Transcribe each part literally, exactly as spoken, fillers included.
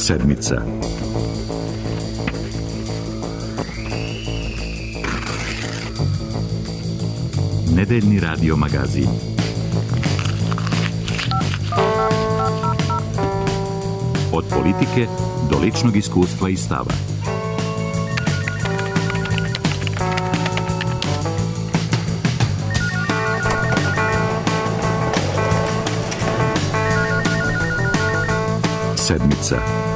Sedmica. Nedeljni radio magazin. Od politike do ličnog iskustva i stava. Sedmica.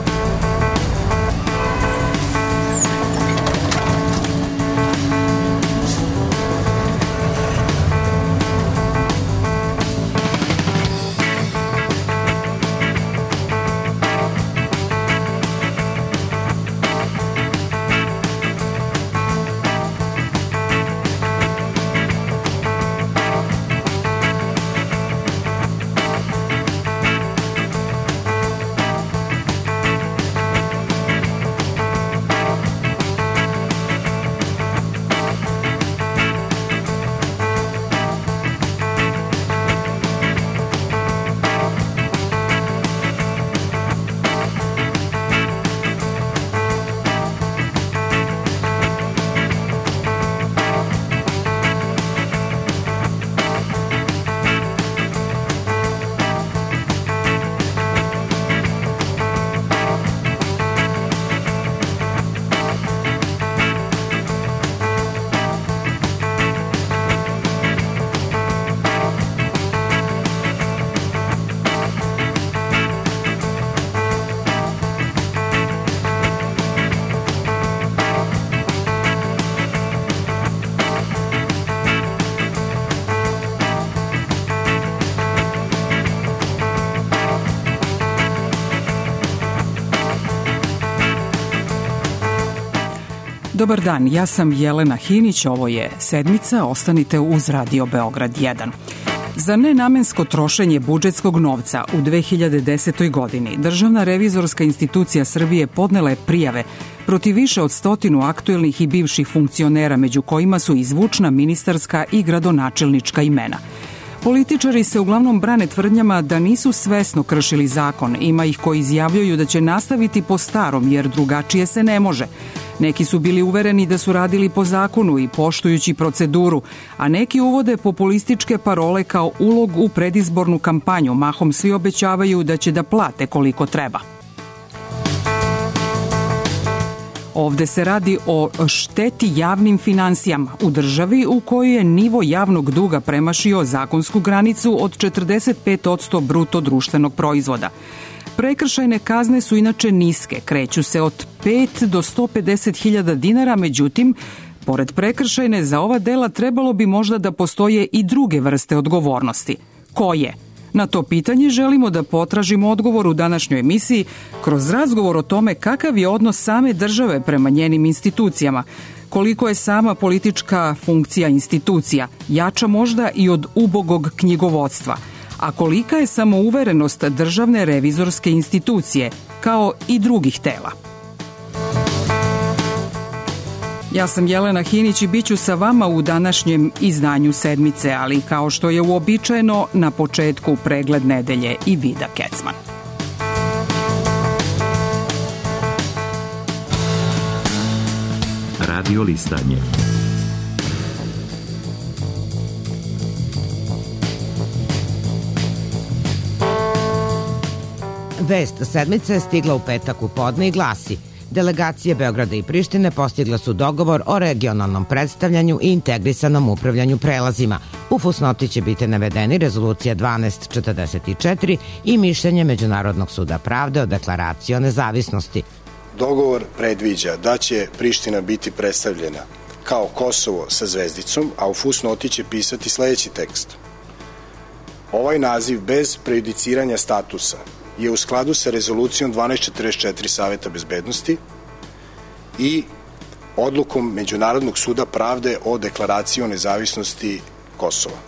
Dobar dan, ja sam Jelena Hinić, ovo je Sedmica, ostanite uz Radio Beograd jedan. Za nenamensko trošenje budžetskog novca u dve hiljade desetoj. godini Državna revizorska institucija Srbije podnela je prijave protiv više od stotinu aktuelnih i bivših funkcionera, među kojima su i zvučna ministarska i gradonačelnička imena. Političari se uglavnom brane tvrdnjama da nisu svesno kršili zakon, ima ih koji izjavljuju da će nastaviti po starom jer drugačije se ne može. Neki su bili uvereni da su radili po zakonu i poštujući proceduru, a neki uvode populističke parole kao ulog u predizbornu kampanju, mahom svi obećavaju da će da plate koliko treba. Ovde se radi o šteti javnim finansijama u državi u kojoj je nivo javnog duga premašio zakonsku granicu od četrdeset pet posto bruto društvenog proizvoda. Prekršajne kazne su inače niske, kreću se od pet do sto pedeset hiljada dinara, međutim, pored prekršajne za ova dela trebalo bi možda da postoje i druge vrste odgovornosti. Koje? Na to pitanje želimo da potražimo odgovor u današnjoj emisiji kroz razgovor o tome kakav je odnos same države prema njenim institucijama, koliko je sama politička funkcija institucija, jača možda i od ubogog knjigovodstva, a kolika je samouverenost Državne revizorske institucije, kao i drugih tela. Ja sam Jelena Hinić i bit ću sa vama u današnjem izdanju Sedmice, ali kao što je uobičajeno, na početku pregled nedelje i Vida Kecman. Radio listanje. Vest Sedmice je stigla u petak u podne i glasi: delegacije Beograda i Prištine postigle su dogovor o regionalnom predstavljanju i integrisanom upravljanju prelazima. U fusnoti će biti navedeni rezolucija dvanaest četrdeset četiri i mišljenje Međunarodnog suda pravde o deklaraciji o nezavisnosti. Dogovor predviđa da će Priština biti predstavljena kao Kosovo sa zvezdicom, a u fusnoti će pisati sledeći tekst. Ovaj naziv bez prejudiciranja statusa je u skladu sa rezolucijom dvanaest četrdeset četiri Saveta bezbednosti i odlukom Međunarodnog suda pravde o deklaraciji o nezavisnosti Kosova.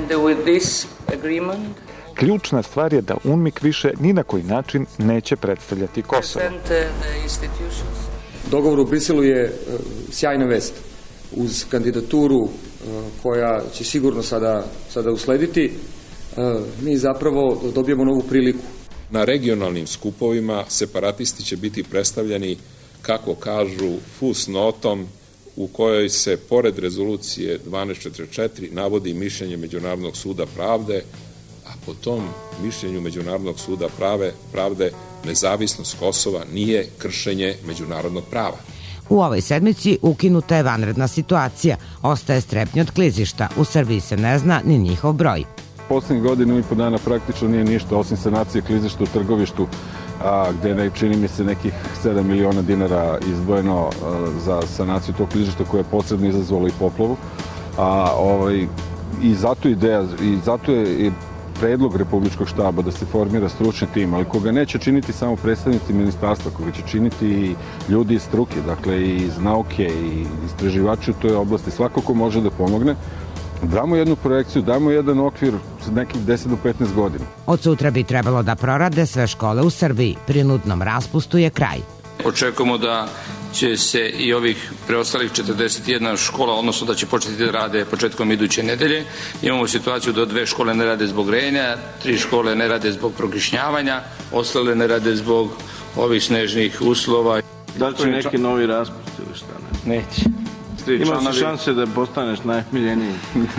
Ključna stvar je da UNMIK više ni na koji način neće predstavljati Kosovo. Dogovor u Briselu je sjajna vest. Uz kandidaturu koja će sigurno sada, sada uslediti, mi zapravo dobijemo novu priliku Na regionalnim skupovima separatisti će biti predstavljeni, kako kažu, fusnotom u kojoj se, pored rezolucije dvanaest četrdeset četiri, navodi mišljenje Međunarodnog suda pravde, a po tom mišljenju Međunarodnog suda prave, pravde nezavisnost Kosova nije kršenje međunarodnog prava. U ovoj sedmici ukinuta je vanredna situacija. Ostaje strepnja od klizišta. U Srbiji se ne zna ni njihov broj. Poslednjih godinu i po dana praktično nije ništa osim sanacije klizišta u Trgovištu, a, gde ne čini mi se nekih sedam miliona dinara izdvojeno a, za sanaciju tog klizišta koje je posebno izazvalo i poplavu. A, ovaj, I zato ideja, i zato je i predlog Republičkog štaba da se formira stručni tim, ali koga neće činiti samo predstavnici ministarstva, koga će činiti i ljudi iz struke, dakle i iz nauke i istraživači u toj oblasti, svako ko može da pomogne. Damo jednu projekciju, damo jedan okvir nekih deset do petnaest godina. Od sutra bi trebalo da prorade sve škole u Srbiji. Prinudnom raspustu je kraj. Očekujemo da će se i ovih preostalih četrdeset jedna škola, odnosno da će početi da rade početkom iduće nedelje. Imamo situaciju da dve škole ne rade zbog grejanja, tri škole ne rade zbog prokišnjavanja, ostale ne rade zbog ovih snežnih uslova. Da li će neki novi raspust ili šta ne? Neće. Imaš šanse da postaneš najmiljeniji.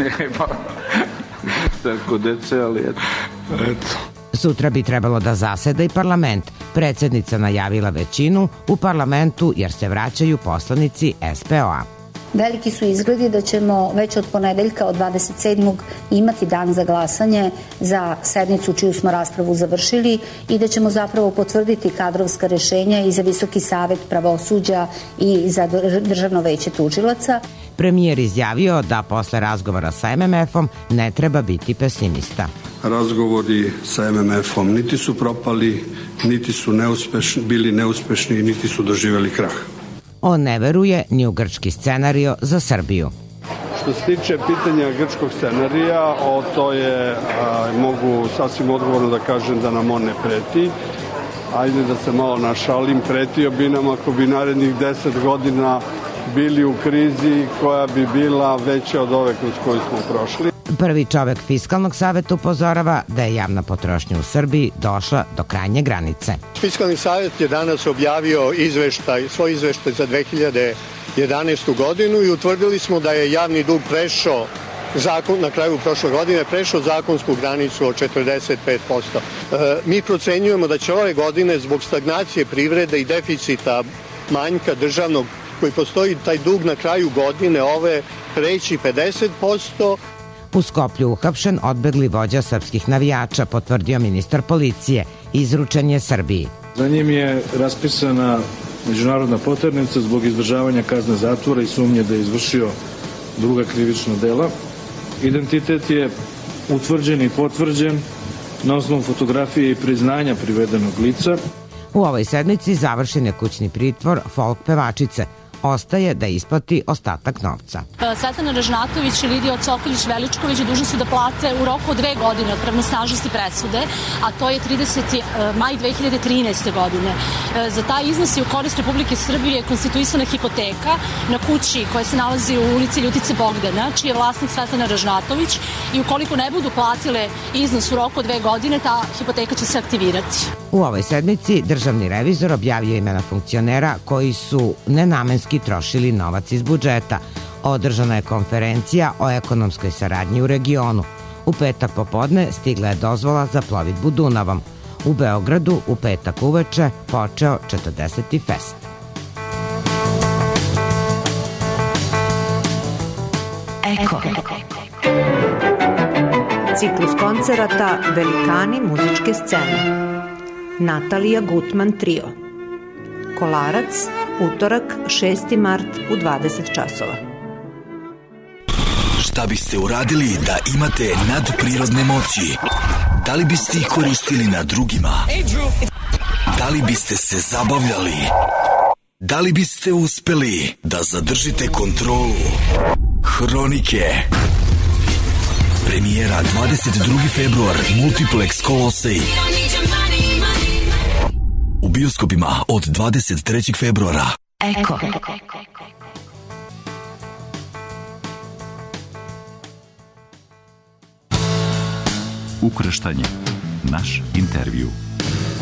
Tako dece, ali eto. Eto. Sutra bi trebalo da zaseda i parlament. Predsednica najavila većinu u parlamentu jer se vraćaju poslanici S P O A. Veliki su izgledi da ćemo već od ponedeljka od dvadeset sedmog imati dan za glasanje za sednicu čiju smo raspravu završili i da ćemo zapravo potvrditi kadrovska rešenja i za Visoki savet pravosuđa i za Državno veće tužilaca. Premijer izjavio da posle razgovora sa M M F-om ne treba biti pesimista. Razgovori sa M M F-om niti su propali, niti su neuspešni, bili neuspešni, niti su doživjeli krah. On ne veruje ni u grčki scenario za Srbiju. Što se tiče pitanja grčkog scenarija, o to je, a, mogu sasvim odgovorno da kažem da nam on ne preti. Ajde da se malo našalim, pretio bi nam ako bi narednih deset godina bili u krizi koja bi bila veća od ove kroz koju smo prošli. Prvi čovek Fiskalnog saveta upozorava da je javna potrošnja u Srbiji došla do krajnje granice. Fiskalni savet je danas objavio izveštaj, svoj izveštaj za dve hiljade jedanaestu godinu i utvrdili smo da je javni dug prešao zakon, na kraju prošle godine prešao zakonsku granicu od četrdeset pet posto. E, mi procenjujemo da će ove godine zbog stagnacije privrede i deficita manjka državnog koji postoji, taj dug na kraju godine ove preći pedeset posto. U Skoplju uhapšen odbegli vođa srpskih navijača, potvrdio ministar policije. Izručen je Srbiji. Za njim je raspisana međunarodna poternica zbog izdržavanja kazne zatvora i sumnje da je izvršio druga krivična dela. Identitet je utvrđen i potvrđen na osnovu fotografije i priznanja privedenog lica. U ovoj sedmici završen je kućni pritvor folk pevačice. Ostaje da isplati ostatak novca. Svetlana Ražnatović i Lidija Cokolić Veličković dužni su da plate u roku od dve godine od pravnosnažnosti presude, a to je trideseti maj dve hiljade trinaeste. godine. Za taj iznos je u korist Republike Srbije konstituisana hipoteka na kući koja se nalazi u ulici Ljutice Bogdana, čiji je vlasnik Svetlana Ražnatović, i ukoliko ne budu platile iznos u roku od dve godine, ta hipoteka će se aktivirati. U ovoj sedmici državni revizor objavio imena funkcionera koji su nenamenski trošili novac iz budžeta. Održana je konferencija o ekonomskoj saradnji u regionu. U petak popodne stigla je dozvola za plovidbu Dunavom. U Beogradu u petak uveče počeo četrdeseti fest. Eko. Ciklus koncerata Velikani muzičke scene. Natalija Gutman Trio. Kolarac, utorak, šesti mart u dvadeset časova. Šta biste uradili da imate nadprirodne moći? Da li biste ih koristili na drugima? Da li biste se zabavljali? Da li biste uspeli da zadržite kontrolu? Hronike. Premijera dvadeset drugi februar, Multiplex Kolosej. U bioskopima od dvadeset trećeg februara. Eko. Ukrštanje. Naš intervju.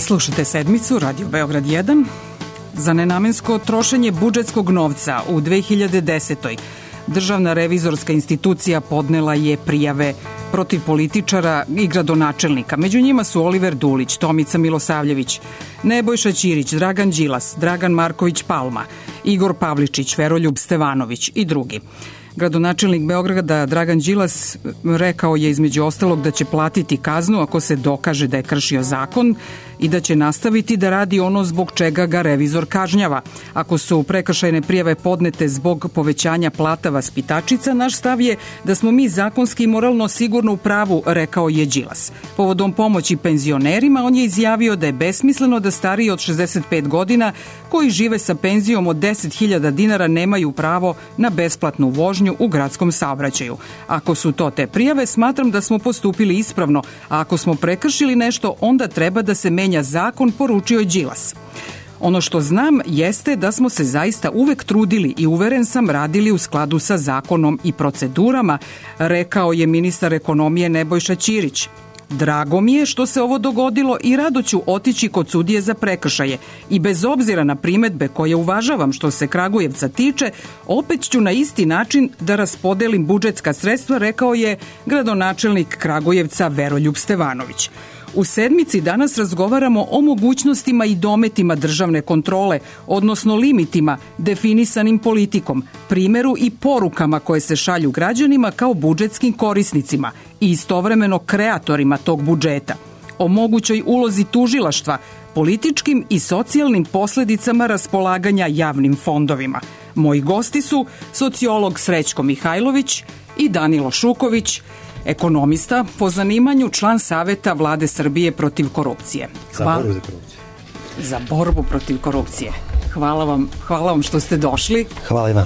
Slušajte sedmicu, Radio Beograd jedan. Za nenamensko trošenje budžetskog novca u dve hiljade desetoj. Državna revizorska institucija podnela je prijave protiv političara i gradonačelnika. Među njima su Oliver Dulić, Tomica Milosavljević, Nebojša Ćirić, Dragan Đilas, Dragan Marković Palma, Igor Pavličić, Veroljub Stevanović i drugi. Gradonačelnik Beograda Dragan Đilas rekao je između ostalog da će platiti kaznu ako se dokaže da je kršio zakon i da će nastaviti da radi ono zbog čega ga revizor kažnjava. Ako su prekršajne prijave podnete zbog povećanja plata vaspitačica, naš stav je da smo mi zakonski i moralno sigurno u pravu, rekao je Đilas. Povodom pomoći penzionerima, on je izjavio da je besmisleno da stariji od šezdeset pet godina koji žive sa penzijom od deset hiljada dinara nemaju pravo na besplatnu vožnju u gradskom saobraćaju. Ako su to te prijave, smatram da smo postupili ispravno, a ako smo prekršili nešto, onda treba da se menja zakon, poručio je Đilas. Ono što znam jeste da smo se zaista uvek trudili i uveren sam radili u skladu sa zakonom i procedurama, rekao je ministar ekonomije Nebojša Ćirić. Drago mi je što se ovo dogodilo i rado ću otići kod sudije za prekršaje i bez obzira na primetbe koje uvažavam što se Kragujevca tiče, opet ću na isti način da raspodelim budžetska sredstva, rekao je gradonačelnik Kragujevca Veroljub Stevanović. U sedmici danas razgovaramo o mogućnostima i dometima državne kontrole, odnosno limitima definisanim politikom, primeru i porukama koje se šalju građanima kao budžetskim korisnicima i istovremeno kreatorima tog budžeta, o mogućoj ulozi tužilaštva, političkim i socijalnim posledicama raspolaganja javnim fondovima. Moji gosti su sociolog Srećko Mihajlović i Danilo Šuković, ekonomista, po zanimanju član Saveta Vlade Srbije protiv korupcije. Hvala. Za borbu za korupciju. Za borbu protiv korupcije. Hvala vam, hvala vam što ste došli. Hvala i vam.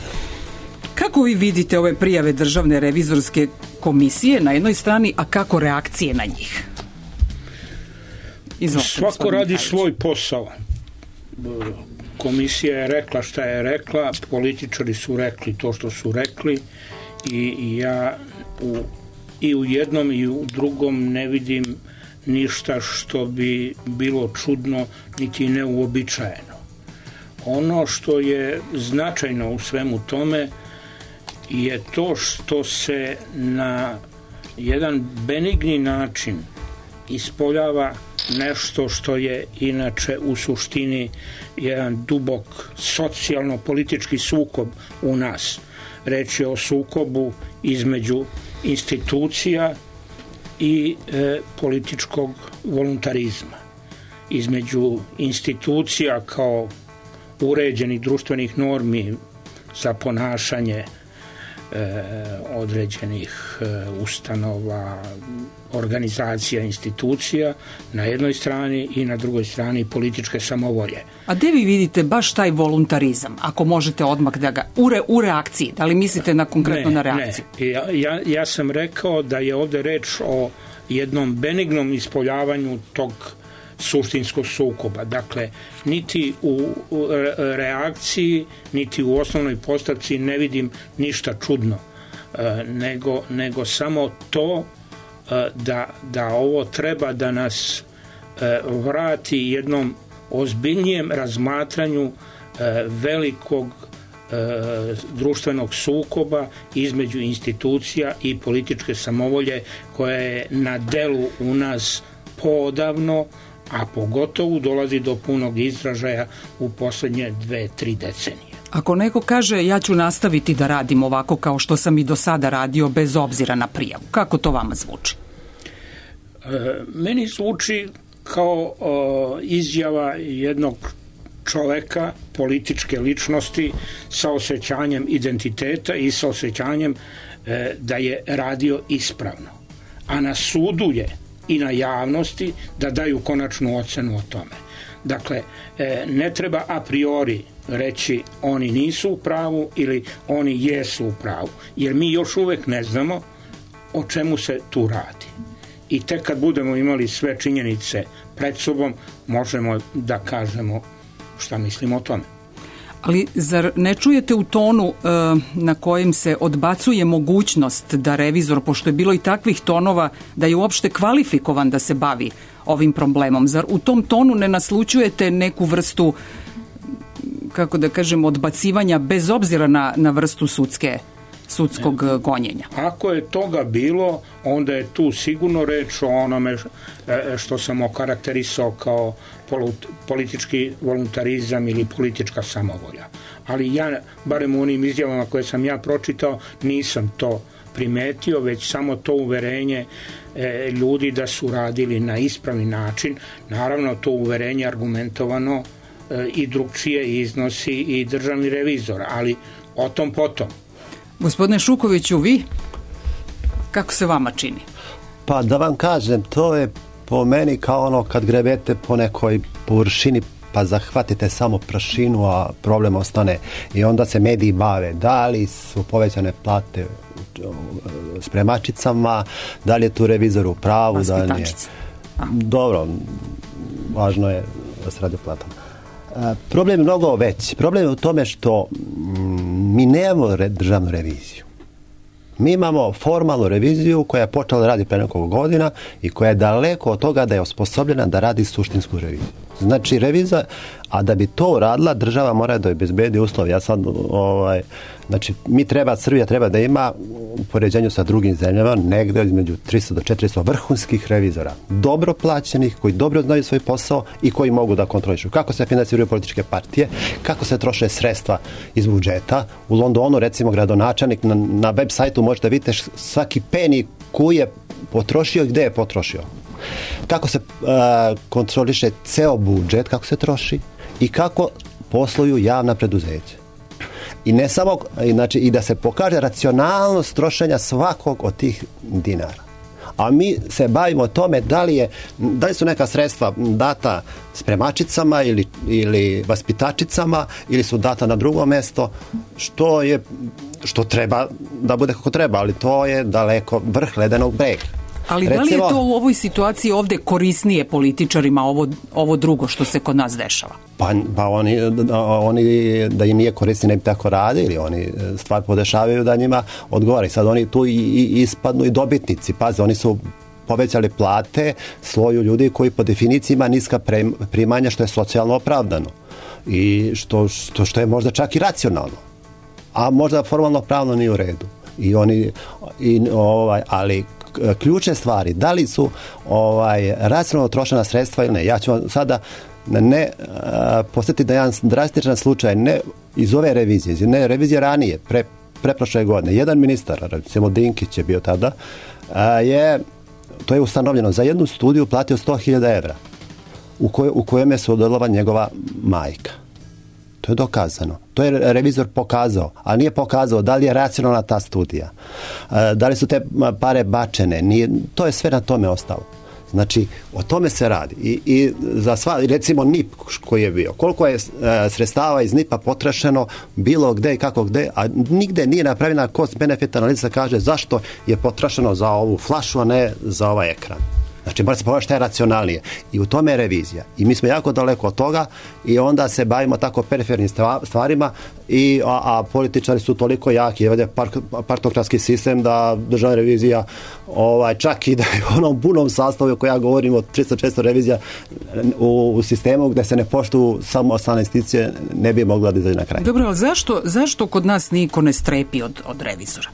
Kako vi vidite ove prijave Državne revizorske komisije na jednoj strani, a kako reakcije na njih? Izvolite, svako radi Mihajlović. Svoj posao. Komisija je rekla šta je rekla, političari su rekli to što su rekli i ja u i u jednom i u drugom ne vidim ništa što bi bilo čudno niti neuobičajeno. Ono što je značajno u svemu tome je to što se na jedan benigni način ispoljava nešto što je inače u suštini jedan dubok socijalno-politički sukob u nas. Reč je o sukobu između institucija i e, političkog voluntarizma. Između institucija kao uređenih društvenih normi za ponašanje e, određenih e, ustanova, organizacija, institucija na jednoj strani i na drugoj strani političke samovolje. A gde vi vidite baš taj voluntarizam, ako možete odmah da ga, u, re, u reakciji, da li mislite na konkretno ne, na reakciju? Ne, ja, ja, ja sam rekao da je ovde reč o jednom benignom ispoljavanju tog suštinskog sukoba. Dakle, niti u, u reakciji, niti u osnovnoj postavci ne vidim ništa čudno, e, nego, nego samo to Da, da ovo treba da nas e, vrati jednom ozbiljnijem razmatranju e, velikog e, društvenog sukoba između institucija i političke samovolje koja je na delu u nas poodavno, a pogotovo dolazi do punog izražaja u poslednje dve, tri decenije. Ako neko kaže ja ću nastaviti da radim ovako kao što sam i do sada radio bez obzira na prijavu, kako to vama zvuči? E, meni zvuči kao o, izjava jednog čoveka, političke ličnosti sa osjećanjem identiteta i sa osjećanjem e, da je radio ispravno. A na sudu je i na javnosti da daju konačnu ocenu o tome. Dakle, e, ne treba a priori reći oni nisu u pravu ili oni jesu u pravu, jer mi još uvek ne znamo o čemu se tu radi. I tek kad budemo imali sve činjenice pred sobom, možemo da kažemo šta mislimo o tome. Ali zar ne čujete u tonu e, na kojem se odbacuje mogućnost da revizor, pošto je bilo i takvih tonova, da je uopšte kvalifikovan da se bavi ovim problemom? Zar u tom tonu ne naslućujete neku vrstu, kako da kažem, odbacivanja bez obzira na, na vrstu sudske, sudskog gonjenja? Ako je toga bilo, onda je tu sigurno reč o onome što sam okarakterisao kao politički voluntarizam ili politička samovolja. Ali ja, barem u onim izjavama koje sam ja pročitao, nisam to primetio, već samo to uverenje e, ljudi da su radili na ispravni način. Naravno, to uverenje argumentovano e, i drugčije iznosi i državni revizor, ali o tom potom. Gospodine Šukoviću, vi? Kako se vama čini? Pa da vam kažem, to je po meni kao ono kad grebete po nekoj površini pa zahvatite samo prašinu, a problem ostane. I onda se mediji bave da li su povećane plate spremačicama, da li je tu revizor u pravu, da li nije. Dobro, važno je da se radi o platama. Problem je mnogo veći. Problem je u tome što mi nemamo državnu reviziju. Mi imamo formalnu reviziju koja je počela da radi pre nekog godina i koja je daleko od toga da je osposobljena da radi suštinsku reviziju. Znači revizija, a da bi to uradila, država mora da obezbedi uslovi. Ja sad, ovaj, znači, mi treba, Srbija treba da ima u poređenju sa drugim zemljama negde između tristo do četiristo vrhunskih revizora. Dobro plaćenih, koji dobro znaju svoj posao i koji mogu da kontrolišu. Kako se finansiraju političke partije, kako se troše sredstva iz budžeta. U Londonu, recimo, gradonačelnik na, na web sajtu možete vidjeti svaki peni koji je potrošio i gde je potrošio. Kako se uh, kontroliše ceo budžet, kako se troši i kako posluju javna preduzeća. I ne samo, znači, i da se pokaže racionalnost trošenja svakog od tih dinara. A mi se bavimo tome da li, je, da li su neka sredstva data spremačicama ili, ili vaspitačicama ili su data na drugo mesto, što je, što treba da bude kako treba, ali to je daleko vrh ledenog brega. Ali da li je to u ovoj situaciji ovde korisnije političarima ovo, ovo drugo što se kod nas dešava? Pa, pa oni, oni da im nije korisnije ne bi tako radili, oni stvar podešavaju da njima odgovara. Sad oni tu i, i ispadnu i dobitnici. Pazi, oni su povećali plate sloju ljudi koji po definiciji ima niska primanja, što je socijalno opravdano i što, što, što je možda čak i racionalno, a možda formalno pravno nije u redu. I oni, i, ovaj, ali ključne stvari, da li su ovaj, racionalno trošena sredstva ili ne. Ja ću vam sada ne posjetiti da jedan drastičan slučaj, ne iz ove revizije, ne revizije ranije, pre, preprošle godine. Jedan ministar, recimo Dinkić je bio tada, je, to je ustanovljeno, za jednu studiju platio sto hiljada evra u, koj, u kojem je sudjelovala njegova majka. To je dokazano. To je revizor pokazao, ali nije pokazao da li je racionalna ta studija. Da li su te pare bačene. Nije, to je sve na tome ostalo. Znači, o tome se radi. I, i za sva, recimo N I P koji je bio. Koliko je sredstava iz N I P-a potrašeno bilo gde i kako gde, a nigde nije napravljena cost-benefit analiza kaže zašto je potrašeno za ovu flašu, a ne za ovaj ekran. Znači, mora se pogledati šta je racionalnije. I u tome je revizija. I mi smo jako daleko od toga i onda se bavimo tako perifernim stvarima, i, a, a političari su toliko jaki. Je part, partokratski sistem da državna revizija ovaj, čak i da je u onom punom sastavu koji ja govorim o tristo često revizija u, u sistemu gde se ne poštuju samo ostale institucije ne bi mogla da izađe na kraj. Dobro, ali zašto, zašto kod nas niko ne strepi od, od revizora?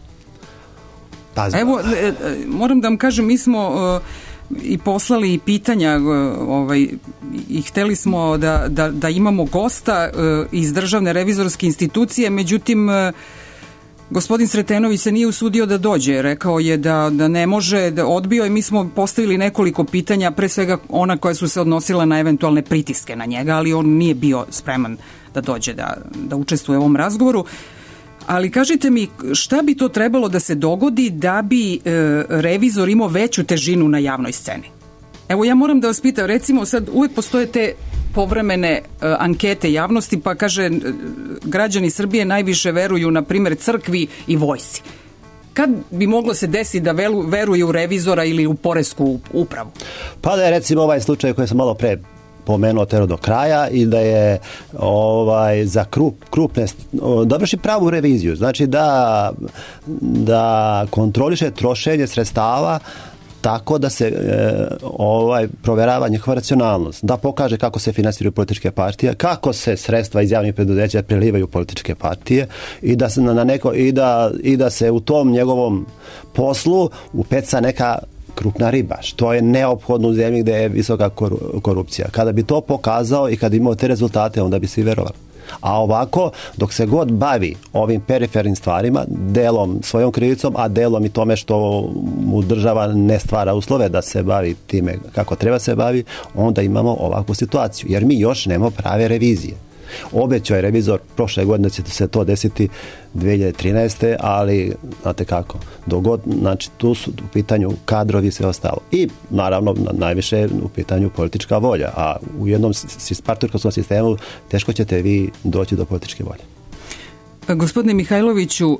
Tazba. Evo, e, moram da vam kažem, mi smo e, i poslali pitanja ovaj, i hteli smo da, da, da imamo gosta iz Državne revizorske institucije, međutim gospodin Sretenović se nije usudio da dođe, rekao je da, da ne može, da odbio, i mi smo postavili nekoliko pitanja, pre svega ona koja su se odnosila na eventualne pritiske na njega, ali on nije bio spreman da dođe da, da učestvuje u ovom razgovoru. Ali kažite mi, šta bi to trebalo da se dogodi da bi e, revizor imao veću težinu na javnoj sceni? Evo, ja moram da vas pitam, recimo sad uvek postoje te povremene e, ankete javnosti, pa kaže, građani Srbije najviše veruju, na primjer, crkvi i vojsci. Kad bi moglo se desiti da veruju u revizora ili u poresku upravu? Pa da je recimo ovaj slučaj koji sam malo pre pomenuo tero do kraja i da je ovaj, za krup, krupne, da vrši pravu reviziju, znači da, da kontroliše trošenje sredstava tako da se e, ovaj proverava njihova racionalnost, da pokaže kako se finansiraju političke partije, kako se sredstva iz javnih preduzeća prelivaju političke partije i da se na neko i da, i da se u tom njegovom poslu upeca neka krupna riba, što je neophodno u zemlji gdje je visoka korupcija. Kada bi to pokazao i kada bi imao te rezultate, onda bi svi verovali. A ovako, dok se god bavi ovim perifernim stvarima, delom svojom krivicom, a delom i tome što mu država ne stvara uslove da se bavi time kako treba se bavi, onda imamo ovakvu situaciju. Jer mi još nemamo prave revizije. Obećao je revizor prošle godine da će se to desiti dve hiljade trinaeste. ali znate kako, dogod, znači tu su u pitanju kadrovi i sve ostalo. I naravno najviše u pitanju politička volja, a u jednom partijskom sistemu teško ćete vi doći do političke volje. Gospodine Mihajloviću,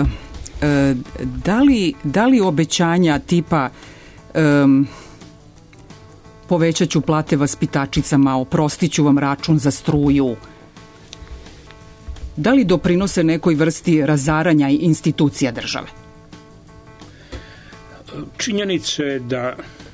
da li, da li obećanja tipa um, povećat ću plate vaspitačicama, oprostit ću vam račun za struju, da li doprinose nekoj vrsti razaranja institucija države? Činjenica je da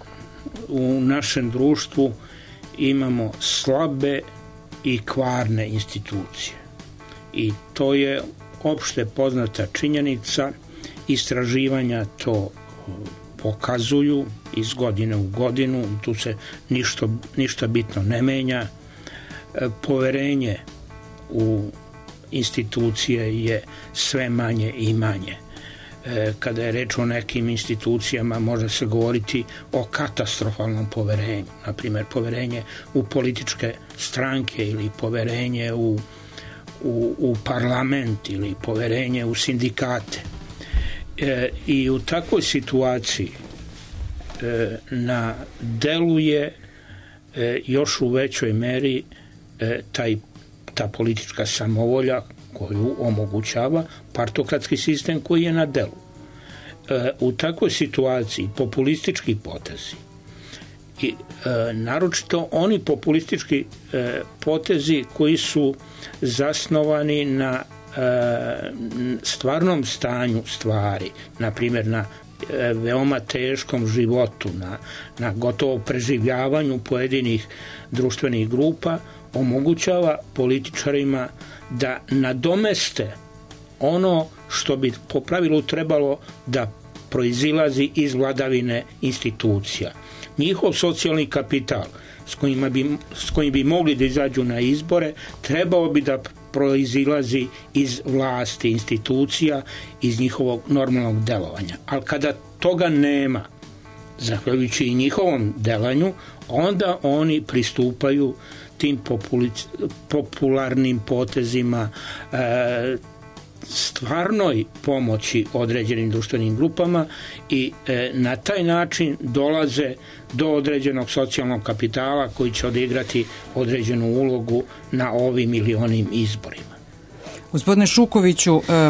u našem društvu imamo slabe i kvarne institucije. I to je opšte poznata činjenica, istraživanja to pokazuju iz godine u godinu, tu se ništa, ništa bitno ne menja. Poverenje u institucije je sve manje i manje. Kada je reč o nekim institucijama, može se govoriti o katastrofalnom poverenju. Naprimjer, poverenje u političke stranke ili poverenje u, u, u parlament ili poverenje u sindikate. E, I u takvoj situaciji e, na delu je e, još u većoj meri e, taj ta politička samovolja koju omogućava partokratski sistem koji je na delu. E, u takvoj situaciji populistički potezi i e, naročito oni populistički e, potezi koji su zasnovani na e, stvarnom stanju stvari, na primjer na e, veoma teškom životu, na, na gotovo preživljavanju pojedinih društvenih grupa, omogućava političarima da nadomeste ono što bi po pravilu trebalo da proizilazi iz vladavine institucija. Njihov socijalni kapital s kojima bi, s kojim bi mogli da izađu na izbore trebao bi da proizilazi iz vlasti institucija, iz njihovog normalnog delovanja. Ali kada toga nema, zahvaljujući i njihovom delanju, onda oni pristupaju tim popularnim potezima, e, stvarnoj pomoći određenim društvenim grupama i e, na taj način dolaze do određenog socijalnog kapitala koji će odigrati određenu ulogu na ovim ili onim izborima. Gospodine Šukoviću, e,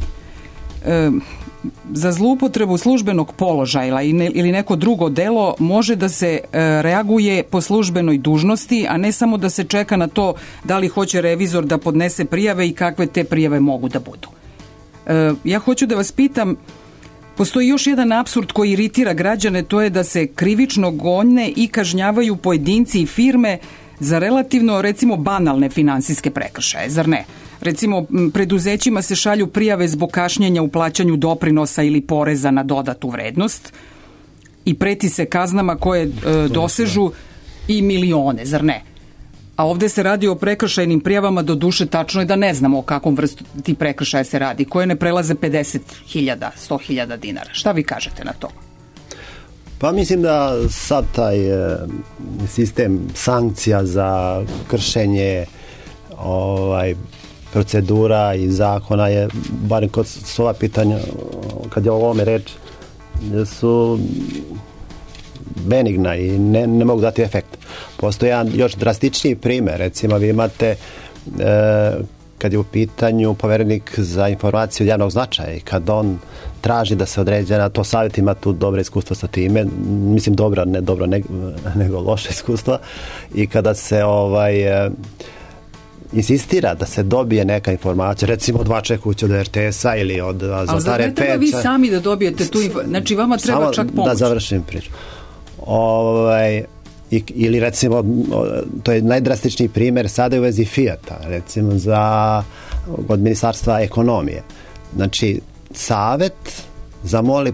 e, za zloupotrebu službenog položaja ili neko drugo delo može da se reaguje po službenoj dužnosti, a ne samo da se čeka na to da li hoće revizor da podnese prijave i kakve te prijave mogu da budu. Ja hoću da vas pitam, postoji još jedan apsurd koji iritira građane, to je da se krivično gone i kažnjavaju pojedinci i firme za relativno, recimo, banalne finansijske prekršaje, zar ne? Recimo, preduzećima se šalju prijave zbog kašnjenja u plaćanju doprinosa ili poreza na dodatu vrednost i preti se kaznama koje e, dosežu i milione, zar ne? A ovdje se radi o prekršajnim prijavama, do duše tačno je da ne znamo o kakvom vrstu ti prekršaja se radi, koje ne prelaze pedeset hiljada, sto hiljada dinara. Šta vi kažete na to? Pa mislim da sad taj e, sistem sankcija za kršenje ovaj procedura i zakona je, barem kod s ova pitanja, kad je o ovome reč, su benigna i ne, ne mogu dati efekt. Postoji jedan još drastičniji primjer, recimo vi imate e, kad je u pitanju poverenik za informaciju od javnog značaja i kad on traži da se određena, to savjet ima tu dobre iskustva sa time, mislim dobra, ne dobro, ne, nego loše iskustva, i kada se ovaj insistira da se dobije neka informacija, recimo od Vače kuće, od R T S-a ili od Zlatare Peča. Ali zar ne treba vi sami da dobijete tu informaciju? Znači vama treba samo čak pomoć. Da završim priču. Ovaj, i, ili recimo, to je najdrastičniji primjer sada u vezi Fijata, recimo za od Ministarstva ekonomije. Znači, savet zamoli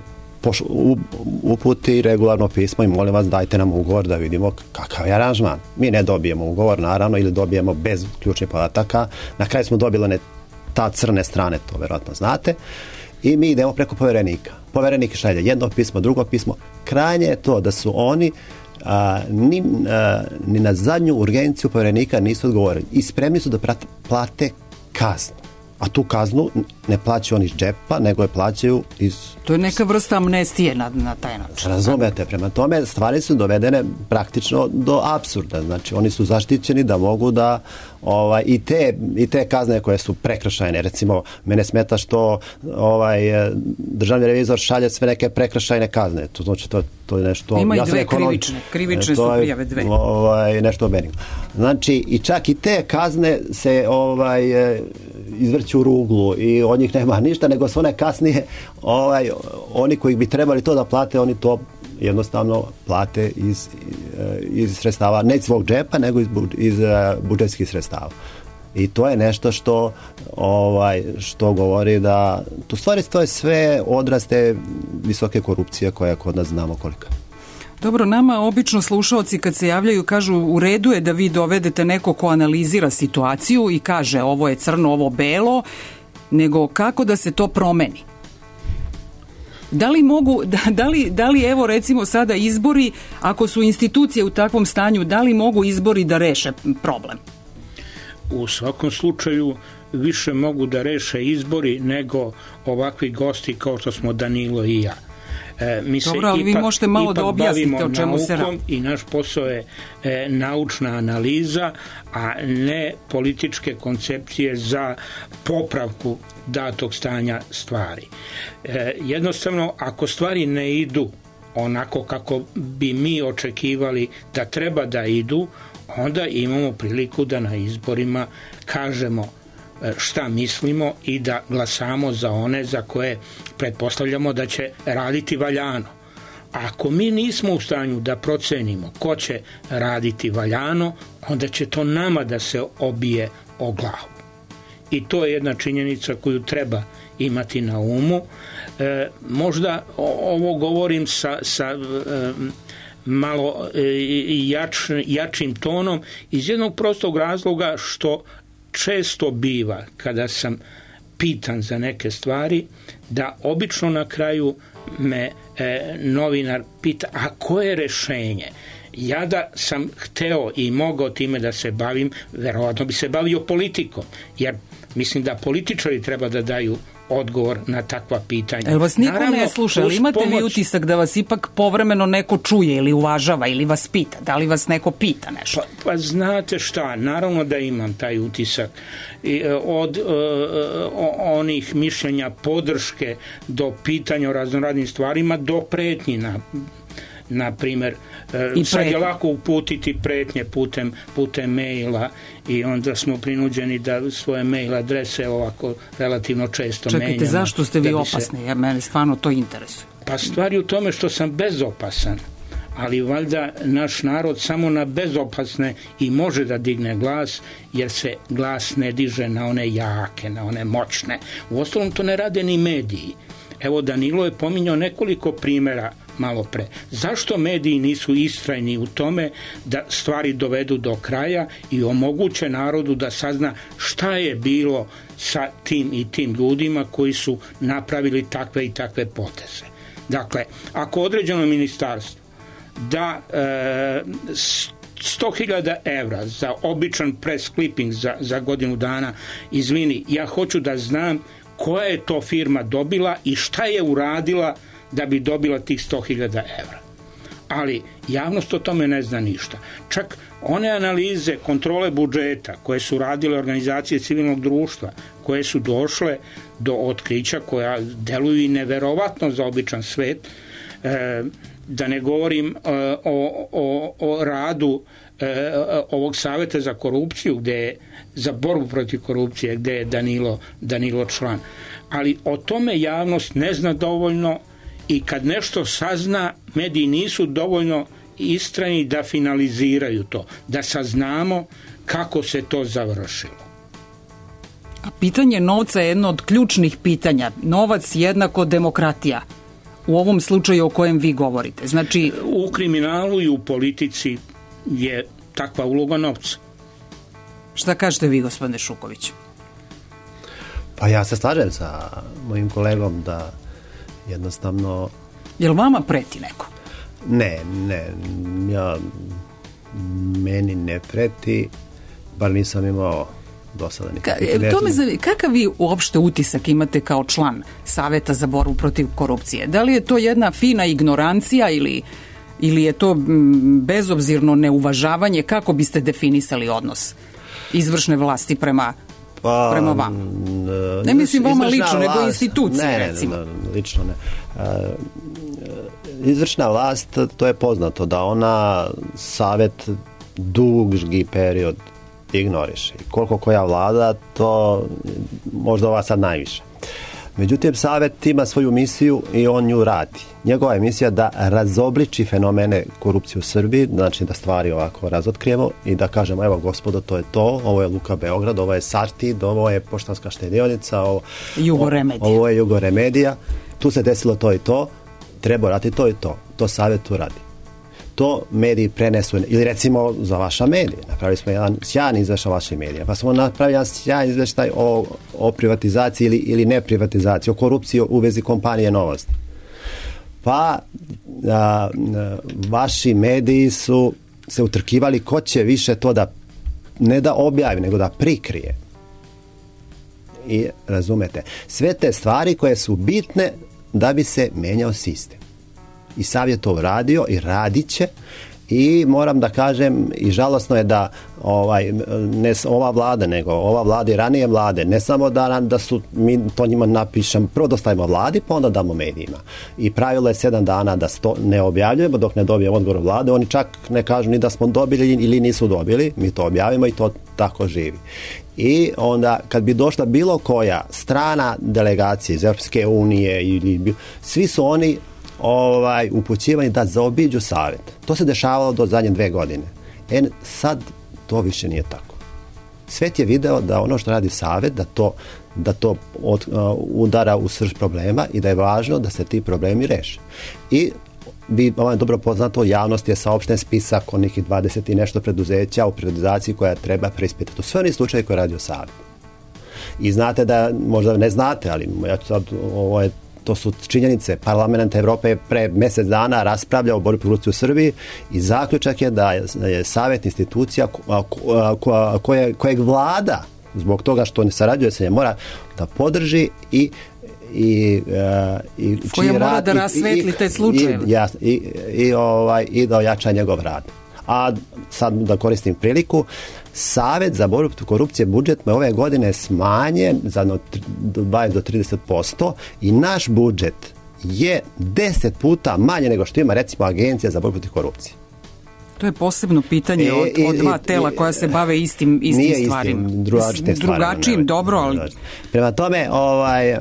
uputi regularno pismo i molim vas dajte nam ugovor da vidimo kakav je aranžman. Mi ne dobijemo ugovor, naravno, ili dobijemo bez ključnih podataka. Na kraju smo dobili ne, ta crne strane, to verovatno znate, i mi idemo preko poverenika. Poverenik šalje jedno pismo, drugo pismo. Krajnje je to da su oni a, ni, a, ni na zadnju urgenciju poverenika nisu odgovorili i spremni su da prate, plate kaznu. A tu kaznu ne plaćaju oni iz džepa, nego je plaćaju iz... To je neka vrsta amnestije na, na taj način. Razumete, prema tome stvari su dovedene praktično do apsurda. Znači, oni su zaštićeni da mogu da ovaj, i, te, i te kazne koje su prekršajne. Recimo, mene smeta što ovaj, državni revizor šalje sve neke prekršajne kazne. To znači, to, to je nešto... Ima ja i dve ekonom, krivične. Krivične su prijave dve. Ovaj, nešto benigno. Znači, i čak i te kazne se ovaj, izvrću u ruglu i od njih nema ništa, nego su one kasnije ovaj, oni koji bi trebali to da plate, oni to jednostavno plate iz, iz sredstava, ne iz svog džepa, nego iz, iz budžetskih sredstava. I to je nešto što ovaj, što govori da tu stvari to je sve odraz te visoke korupcije koja kod nas znamo kolika. Dobro, nama obično slušaoci kad se javljaju kažu u redu je da vi dovedete neko ko analizira situaciju i kaže ovo je crno, ovo belo, nego kako da se to promeni? Da li mogu, da, da, li, da li evo recimo sada izbori, ako su institucije u takvom stanju, da li mogu izbori da reše problem? U svakom slučaju više mogu da reše izbori nego ovakvi gosti kao što smo Danilo i ja. E, mi se Dobro, ali ipak, vi možete malo da objasnite o čemu se radi. I naš posao je e, naučna analiza, a ne političke koncepcije za popravku datog stanja stvari. E, jednostavno, ako stvari ne idu onako kako bi mi očekivali da treba da idu, onda imamo priliku da na izborima kažemo šta mislimo i da glasamo za one za koje pretpostavljamo da će raditi valjano. Ako mi nismo u stanju da procenimo ko će raditi valjano, onda će to nama da se obije o glavu. I to je jedna činjenica koju treba imati na umu. E, možda ovo govorim sa, sa e, malo e, jač, jačim tonom iz jednog prostog razloga što često biva kada sam pitan za neke stvari da obično na kraju me e, novinar pita a koje je rešenje? Ja da sam hteo i mogao time da se bavim, verovatno bi se bavio politikom, jer mislim da političari treba da daju odgovor na takva pitanja. Jel vas niko Naravno, ne sluša? Ali imate pomoć... vi utisak da vas ipak povremeno neko čuje ili uvažava ili vas pita? Da li vas neko pita nešto? Pa, pa znate šta, naravno da imam taj utisak. I, od uh, onih mišljenja podrške do pitanja o raznoradnim stvarima do pretnji na na primjer, I sad je lako uputiti pretnje putem, putem maila i onda smo prinuđeni da svoje mail adrese ovako relativno često Čekajte, menjamo. Čekajte, zašto ste vi se... opasni? Ja, mene stvarno to interesuje. Pa stvar je u tome što sam bezopasan, ali valjda naš narod samo na bezopasne i može da digne glas, jer se glas ne diže na one jake, na one moćne. Uostalom to ne rade ni mediji. Evo Danilo je pominjao nekoliko primjera malo pre. Zašto mediji nisu istrajni u tome da stvari dovedu do kraja i omoguće narodu da sazna šta je bilo sa tim i tim ljudima koji su napravili takve i takve poteze? Dakle, ako određeno ministarstvo da e, sto hiljada evra za običan press clipping za, za godinu dana, izvini, ja hoću da znam koja je to firma dobila i šta je uradila da bi dobila tih sto hiljada evra. Ali javnost o tome ne zna ništa. Čak one analize kontrole budžeta koje su radile organizacije civilnog društva, koje su došle do otkrića koja deluju i neverovatno za običan svet, e, da ne govorim e, o, o, o radu e, ovog saveta za korupciju, gde je za borbu protiv korupcije, gde je Danilo, Danilo član. Ali o tome javnost ne zna dovoljno i kad nešto sazna, mediji nisu dovoljno istrajni da finaliziraju to, da saznamo kako se to završilo. A pitanje novca je jedno od ključnih pitanja. Novac jednako demokratija. U ovom slučaju o kojem vi govorite. Znači, u kriminalu i u politici je takva uloga novca. Šta kažete vi, gospodine Šuković? Pa ja se slažem sa mojim kolegom da jednostavno... Je li vama preti neko? Ne, ne. Ja, meni ne preti, bar nisam imao do sada nikakvih. Ka, to me zav... Kakav vi uopšte utisak imate kao član Saveta za borbu protiv korupcije? Da li je to jedna fina ignorancija ili, ili je to bezobzirno neuvažavanje? Kako biste definisali odnos izvršne vlasti prema, pa, prema vama? Ne mislim vama lično, vlast, nego institucije, ne, recimo. Ne, ne, lično ne. Izvršna vlast, to je poznato da ona savet dugi period ignoriše. Koliko koja vlada, to možda ova sad najviše. Međutim, savjet ima svoju misiju i on nju radi. Njegova je misija da razobliči fenomene korupcije u Srbiji, znači da stvari ovako razotkrijemo i da kažemo, evo gospodo, to je to, ovo je Luka Beograd, ovo je Sartid, ovo je Poštanska štedionica, ovo, Jugoremedija. ovo je Jugoremedija, tu se desilo to i to, treba raditi to i to. To savjet tu radi. To mediji prenesu, ili recimo za vaša medija. Napravili smo jedan sjajan izveštaj vaših medija, pa smo napravili jedan sjajan izveštaj o, o privatizaciji ili, ili ne privatizaciji, o korupciji u vezi kompanije Novosti. Pa a, a, vaši mediji su se utrkivali ko će više to da ne da objavi, nego da prikrije. I razumete, sve te stvari koje su bitne da bi se menjao sistem. I savjet to radio i radit će i moram da kažem i žalosno je da ovaj, ne ova vlada nego ova vlada i ranije vlade ne samo da, da su mi to njima napišemo, prvo dostavimo vladi pa onda damo medijima i pravilo je sedam dana da sto ne objavljujemo dok ne dobijemo odgovor vlade, oni čak ne kažu ni da smo dobili ili nisu dobili, mi to objavimo i to tako živi. I onda kad bi došla bilo koja strana delegacija iz Europske unije ili svi su oni ovaj, upućivani da zaobiđu savjet. To se dešavalo do zadnje dve godine. E, sad to više nije tako. Svet je video da ono što radi savjet, da to, da to od, uh, udara u srž problema i da je važno da se ti problemi reše. I bi ovaj, dobro poznato, javnost je saopšten spisak o nekih dvadeset i nešto preduzeća u privatizaciji koja treba preispitati. To sve oni slučaje koje radi o savjet. I znate da, možda ne znate, ali ja ću sad, ovo je to su činjenice. Parlament Evrope pre mjesec dana raspravlja o borbi protiv korupcije u Srbiji i zaključak je da je savjet institucija koje, kojeg vlada zbog toga što ne sarađuje se ne mora da podrži i i i koja mora da rasvetli te slučajeve i, ja, i, i, ovaj, i da ojača njegov rad. A sad da koristim priliku, Savjet za borbu protiv korupcije budžet me ove godine smanjen za dvadeset do trideset posto i naš budžet je deset puta manje nego što ima recimo Agencija za borbu protiv korupcije. To je posebno pitanje od, od dva tela koja se bave istim, istim nije stvarima. Istim, drugačijim stvarima. Drugačijim, dobro, ali... Prema tome, ovaj,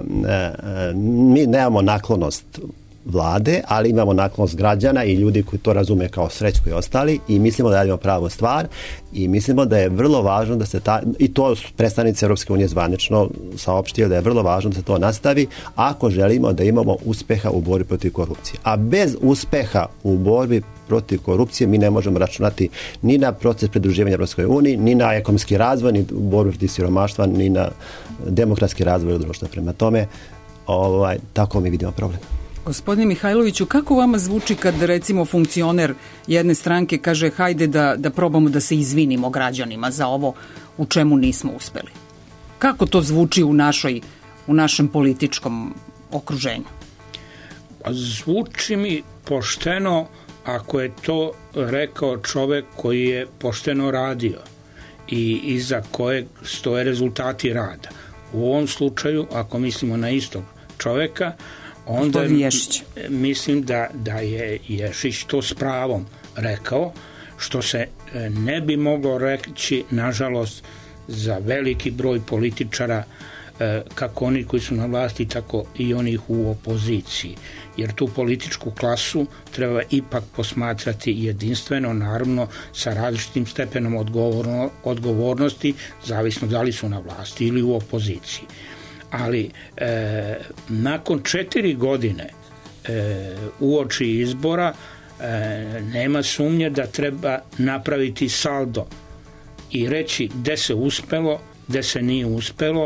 mi nemamo naklonost vlade, ali imamo naklonost građana i ljudi koji to razume kao Srećko i ostali i mislimo da radimo pravu stvar i mislimo da je vrlo važno da se ta, i to predstavnici Europske unije zvanično saopštio da je vrlo važno da se to nastavi ako želimo da imamo uspeha u borbi protiv korupcije. A bez uspeha u borbi protiv korupcije mi ne možemo računati ni na proces pridruživanja Europskoj uniji, ni na ekonomski razvoj, ni u borbi protiv siromaštva, ni na demokratski razvoj društva. Prema tome, ovaj, tako mi vidimo problem. Gospodine Mihajloviću, kako vama zvuči kad recimo funkcioner jedne stranke kaže hajde da, da probamo da se izvinimo građanima za ovo u čemu nismo uspeli? Kako to zvuči u, našoj, u našem političkom okruženju? Zvuči mi pošteno ako je to rekao čovek koji je pošteno radio i iza kojeg stoje rezultati rada. U ovom slučaju, ako mislimo na istog čoveka, onda mislim da, da je Ješić to s pravom rekao, što se ne bi moglo reći, nažalost, za veliki broj političara, kako oni koji su na vlasti, tako i onih u opoziciji. Jer tu političku klasu treba ipak posmatrati jedinstveno, naravno sa različitim stepenom odgovorno, odgovornosti, zavisno da li su na vlasti ili u opoziciji. Ali e, nakon četiri godine e, uoči izbora e, nema sumnje da treba napraviti saldo i reći gde se uspelo, gde se nije uspelo,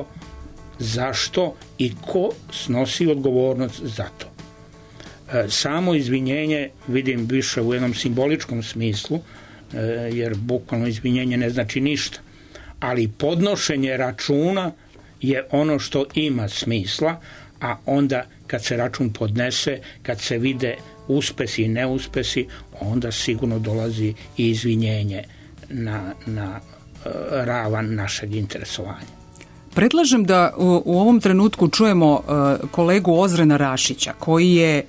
zašto i ko snosi odgovornost za to. E, samo izvinjenje vidim više u jednom simboličkom smislu, e, jer bukvalno izvinjenje ne znači ništa, ali podnošenje računa je ono što ima smisla, a onda kad se račun podnese, kad se vide uspesi i neuspesi, onda sigurno dolazi i izvinjenje na, na uh, ravan našeg interesovanja. Predlažem da u, u ovom trenutku čujemo uh, kolegu Ozrena Rašića, koji je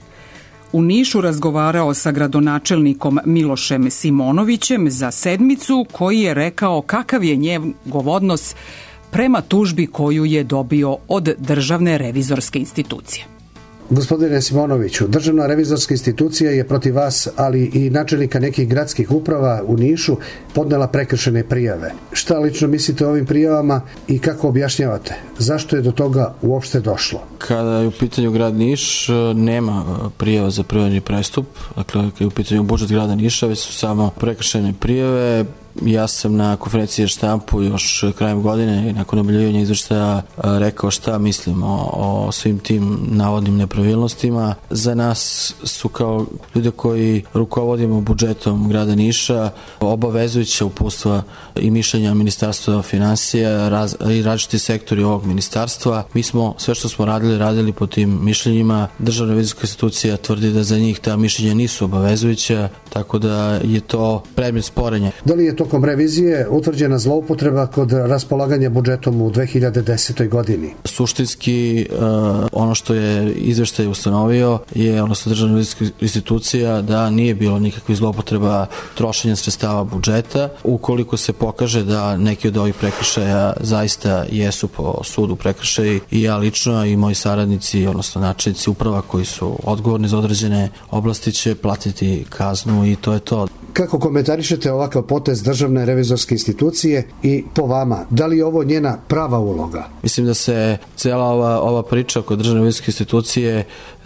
u Nišu razgovarao sa gradonačelnikom Milošem Simonovićem za Sedmicu, koji je rekao kakav je njegov odnos prema tužbi koju je dobio od Državne revizorske institucije. Gospodine Simonoviću, Državna revizorska institucija je protiv vas, ali i načelnika nekih gradskih uprava u Nišu, podnela prekršene prijave. Šta lično mislite o ovim prijavama i kako objašnjavate? Zašto je do toga uopšte došlo? Kada je u pitanju grad Niš, nema prijava za privredni prestup. Dakle, kada je u pitanju budžet grada Niša, već su samo prekršene prijave. Ja sam na konferenciji za štampu još krajem godine i nakon objavljivanja izveštaja rekao šta mislim o, o svim tim navodnim nepravilnostima. Za nas su kao ljude koji rukovodimo budžetom grada Niša obavezujuća uputstva i mišljenja Ministarstva finansija raz, i različiti sektori ovog ministarstva. Mi smo sve što smo radili, radili po tim mišljenjima. Državna revizorska institucija tvrdi da za njih ta mišljenja nisu obavezujuća, tako da je to predmet sporenja. Da li je tokom revizije utvrđena zloupotreba kod raspolaganja budžetom u dve hiljade desetoj godini? Suštinski, ono što je izveštaj ustanovio je, odnosno Državna revizorska institucija, da nije bilo nikakvih zloupotreba trošenja sredstava budžeta. Ukoliko se pokaže da neki od ovih prekršaja zaista jesu po sudu prekršaji, i ja lično i moji saradnici, odnosno načelnici uprava koji su odgovorni za određene oblasti, će platiti kaznu i to je to. Kako komentarišete ovakav potez Državne revizorske institucije i po vama, da li je ovo njena prava uloga? Mislim da se cijela ova, ova priča oko Državne revizorske institucije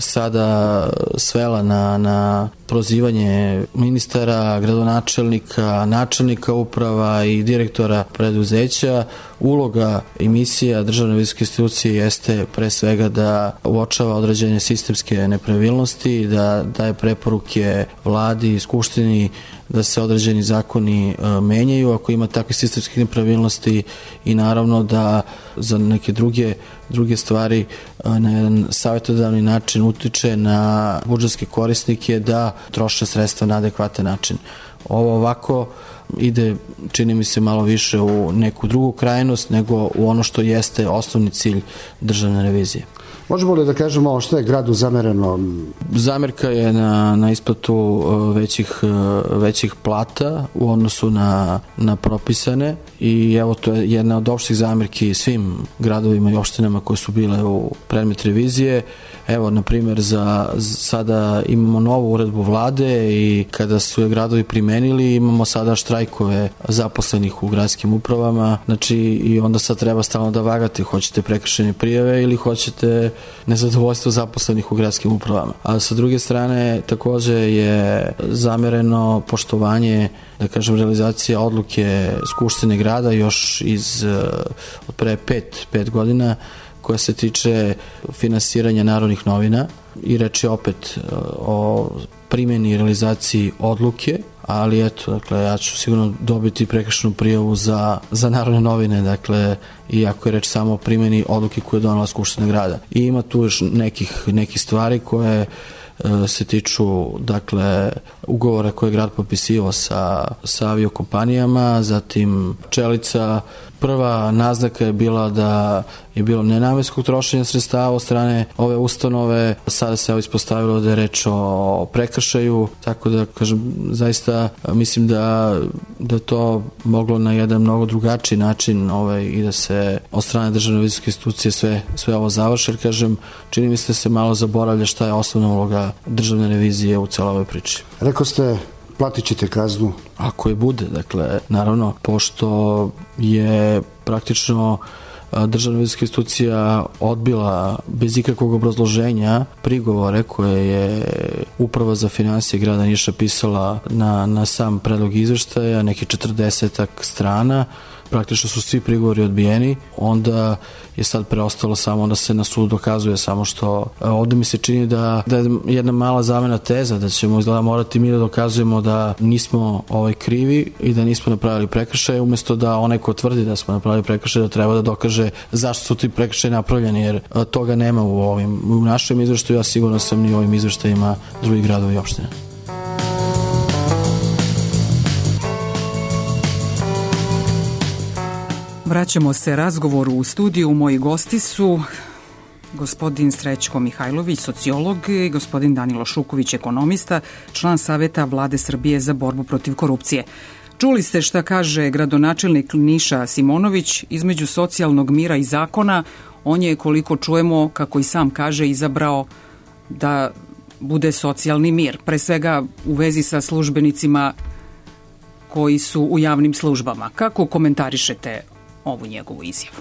sada svela na, na prozivanje ministara, gradonačelnika, načelnika uprava i direktora preduzeća. Uloga i misija Državne revizorske institucije jeste pre svega da uočava određene sistemske nepravilnosti, da daje preporuke vladi i skupštini da se određeni zakoni e, menjaju ako ima takve sistemske nepravilnosti, i naravno da za neke druge, druge stvari e, na jedan savjetodavni način utiče na budžetske korisnike da troše sredstva na adekvatan način. Ovo ovako ide, čini mi se, malo više u neku drugu krajnost nego u ono što jeste osnovni cilj državne revizije. Možemo li da kažemo što je gradu zamereno? Zamerka je na, na isplatu većih, većih plata u odnosu na, na propisane, i evo to je jedna od opštih zamerki svim gradovima i opštinama koje su bile u predmet revizije. Evo, na primjer, za, sada imamo novu uredbu vlade i kada su je gradovi primenili, imamo sada štrajkove zaposlenih u gradskim upravama, znači i onda sad treba stalno da vagate, hoćete prekršene prijave ili hoćete nezadovoljstvo zaposlenih u gradskim upravama. A sa druge strane takođe je zamereno poštovanje, da kažem, realizacija odluke Skupštine grada još iz od pre pet, pet godina, koja se tiče finansiranja Narodnih novina, i reč je opet o primjeni i realizaciji odluke, ali eto, dakle, ja ću sigurno dobiti prekršenu prijavu za, za Narodne novine, dakle, iako je reč samo o primjeni odluke koju je donela Skupština grada. I ima tu još nekih, nekih stvari koje se tiču dakle ugovora koje je grad potpisivao sa, sa aviokompanijama, zatim Čelica. Prva naznaka je bila da je bilo nenamenskog trošenja sredstava od strane ove ustanove, sada se ispostavilo da je reč o prekršaju, tako da kažem, zaista mislim da da to moglo na jedan mnogo drugačiji način ovaj, i da se od strane državne revizorske institucije sve, sve ovo završi, jer kažem, čini mi se da se malo zaboravlja šta je osnovna uloga državne revizije u celoj ovoj priči. Rekao ste, platit ćete kaznu? Ako je bude, dakle, naravno, pošto je praktično državna revizorska institucija odbila bez ikakvog obrazloženja prigovore koje je Uprava za finansije grada Niša pisala na, na sam predlog izveštaja, neki četrdesetak strana, praktično su svi prigovori odbijeni, onda je sad preostalo samo da se na sudu dokazuje, samo što ovde mi se čini da, da je jedna mala zamena teza, da ćemo izgleda morati mi da dokazujemo da nismo ovaj krivi i da nismo napravili prekršaje, umesto da onaj ko tvrdi da smo napravili prekršaje da treba da dokaže zašto su ti prekršaje napravljeni, jer toga nema u ovim u našem izveštaju, ja sigurno sam ni u ovim izveštajima drugih gradova i opština. Vraćamo se razgovoru u studiju. Moji gosti su gospodin Srećko Mihajlović, sociolog, i gospodin Danilo Šuković, ekonomista, član Saveta Vlade Srbije za borbu protiv korupcije. Čuli ste šta kaže gradonačelnik Niša Simonović, između socijalnog mira i zakona. On je, koliko čujemo, kako i sam kaže, izabrao da bude socijalni mir, pre svega u vezi sa službenicima koji su u javnim službama. Kako komentarišete ovu njegovu izjavu?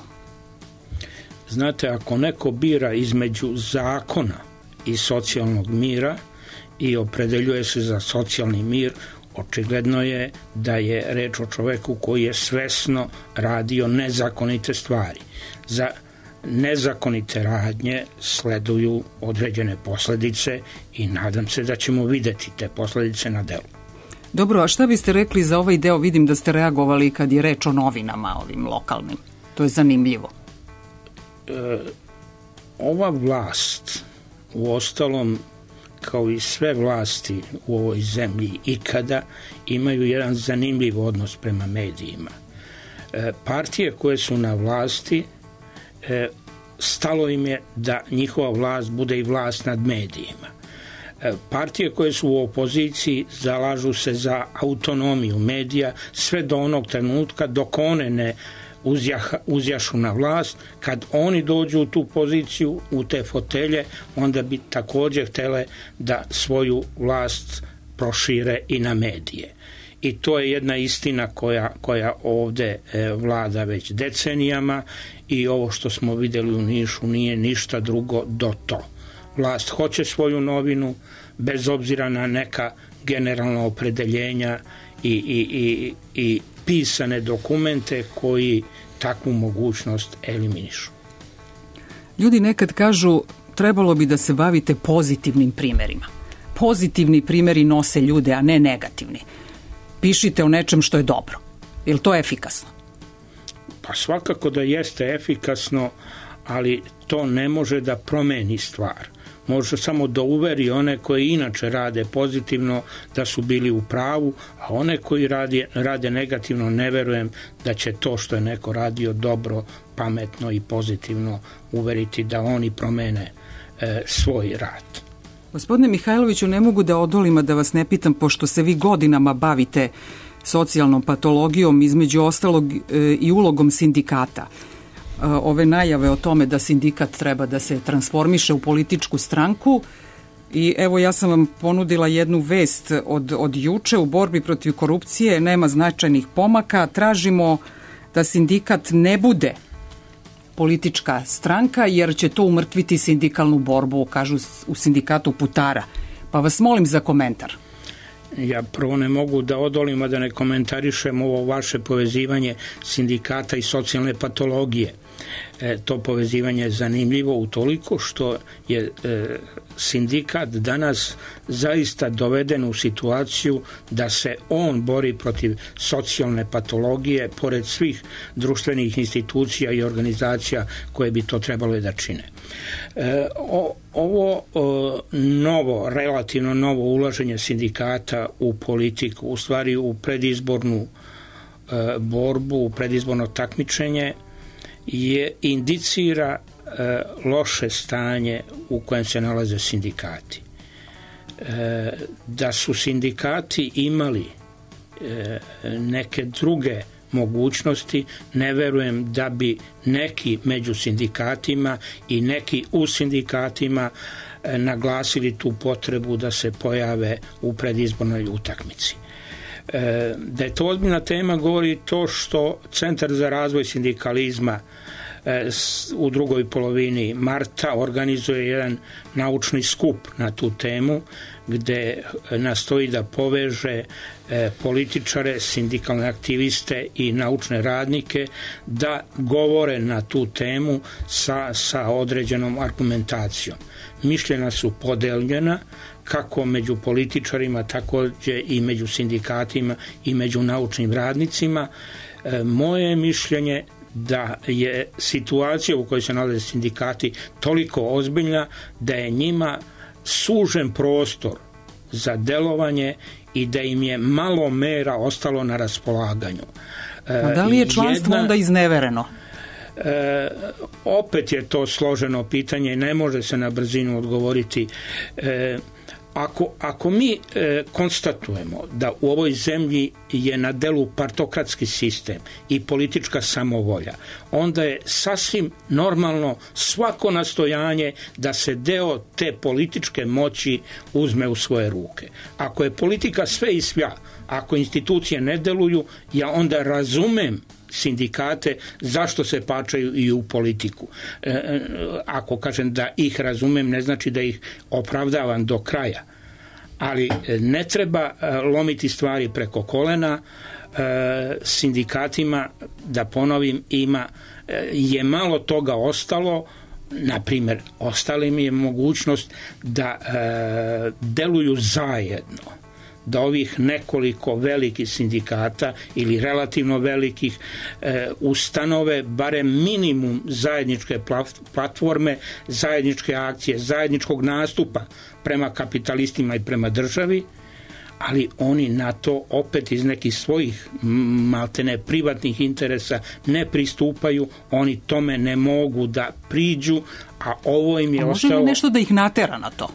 Znate, ako neko bira između zakona i socijalnog mira i opredeljuje se za socijalni mir, očigledno je da je reč o čoveku koji je svesno radio nezakonite stvari. Za nezakonite radnje sleduju određene posledice i nadam se da ćemo videti te posledice na delu. Dobro, a šta biste rekli za ovaj deo? Vidim da ste reagovali kad je reč o novinama, ovim lokalnim. To je zanimljivo. E, ova vlast, u ostalom, kao i sve vlasti u ovoj zemlji ikada, imaju jedan zanimljiv odnos prema medijima. E, partije koje su na vlasti, e, stalo im je da njihova vlast bude i vlast nad medijima. Partije koje su u opoziciji zalažu se za autonomiju medija sve do onog trenutka dok one ne uzjaha, uzjašu na vlast. Kad oni dođu u tu poziciju, u te fotelje, onda bi također htjele da svoju vlast prošire i na medije. I to je jedna istina koja, koja ovde e, vlada već decenijama i ovo što smo vidjeli u Nišu nije ništa drugo do to. Vlast hoće svoju novinu bez obzira na neka generalna opredeljenja i, i, i, i pisane dokumente koji takvu mogućnost eliminišu. Ljudi nekad kažu trebalo bi da se bavite pozitivnim primerima. Pozitivni primeri nose ljude, a ne negativni. Pišite o nečem što je dobro. Je li to efikasno? Pa svakako da jeste efikasno, ali to ne može da promeni stvar. Može samo da uveri one koji inače rade pozitivno da su bili u pravu, a one koji rade, rade negativno ne verujem da će to što je neko radio dobro, pametno i pozitivno uveriti da oni promene e, svoj rad. Gospodine Mihajloviću, ne mogu da odolim a da vas ne pitam, pošto se vi godinama bavite socijalnom patologijom, između ostalog e, i ulogom sindikata. Ove najave o tome da sindikat treba da se transformiše u političku stranku, i evo ja sam vam ponudila jednu vest od, od juče: u borbi protiv korupcije nema značajnih pomaka, tražimo da sindikat ne bude politička stranka jer će to umrtviti sindikalnu borbu, kažu u sindikatu Putara. Pa vas molim za komentar. Ja prvo ne mogu da odolim, a da ne komentarišem ovo vaše povezivanje sindikata i socijalne patologije. To povezivanje je zanimljivo utoliko što je sindikat danas zaista doveden u situaciju da se on bori protiv socijalne patologije pored svih društvenih institucija i organizacija koje bi to trebalo da čine. Ovo novo, relativno novo ulaženje sindikata u politiku, u stvari u predizbornu borbu, u predizborno takmičenje, je indicira e, loše stanje u kojem se nalaze sindikati. E, da su sindikati imali e, neke druge mogućnosti, ne verujem da bi neki među sindikatima i neki u sindikatima e, naglasili tu potrebu da se pojave u predizbornoj utakmici. Da je to ozbiljna tema govori to što Centar za razvoj sindikalizma u drugoj polovini marta organizuje jedan naučni skup na tu temu gde nastoji da poveže političare, sindikalne aktiviste i naučne radnike da govore na tu temu sa, sa određenom argumentacijom. Mišljenja su podeljena kako među političarima, takođe i među sindikatima i među naučnim radnicima. E, moje je mišljenje da je situacija u kojoj se nalaze sindikati toliko ozbiljna da je njima sužen prostor za delovanje i da im je malo mera ostalo na raspolaganju. E, A da li je članstvo jedna... onda iznevereno? E, opet je to složeno pitanje i ne može se na brzinu odgovoriti. E, Ako, ako mi e, konstatujemo da u ovoj zemlji je na delu partokratski sistem i politička samovolja, onda je sasvim normalno svako nastojanje da se deo te političke moći uzme u svoje ruke. Ako je politika sve i svja, ako institucije ne deluju, ja onda razumem sindikate zašto se pačaju i u politiku. E, ako kažem da ih razumem, ne znači da ih opravdavam do kraja. Ali ne treba lomiti stvari preko kolena. E, sindikatima, da ponovim, ima je malo toga ostalo. Na primjer, ostali mi je mogućnost da e, deluju zajedno, da ovih nekoliko velikih sindikata ili relativno velikih e, ustanove barem minimum zajedničke platforme, zajedničke akcije, zajedničkog nastupa prema kapitalistima i prema državi, ali oni na to opet iz nekih svojih maltene privatnih interesa ne pristupaju, oni tome ne mogu da priđu, a ovo im je a ostalo... Može li nešto da ih natera na to?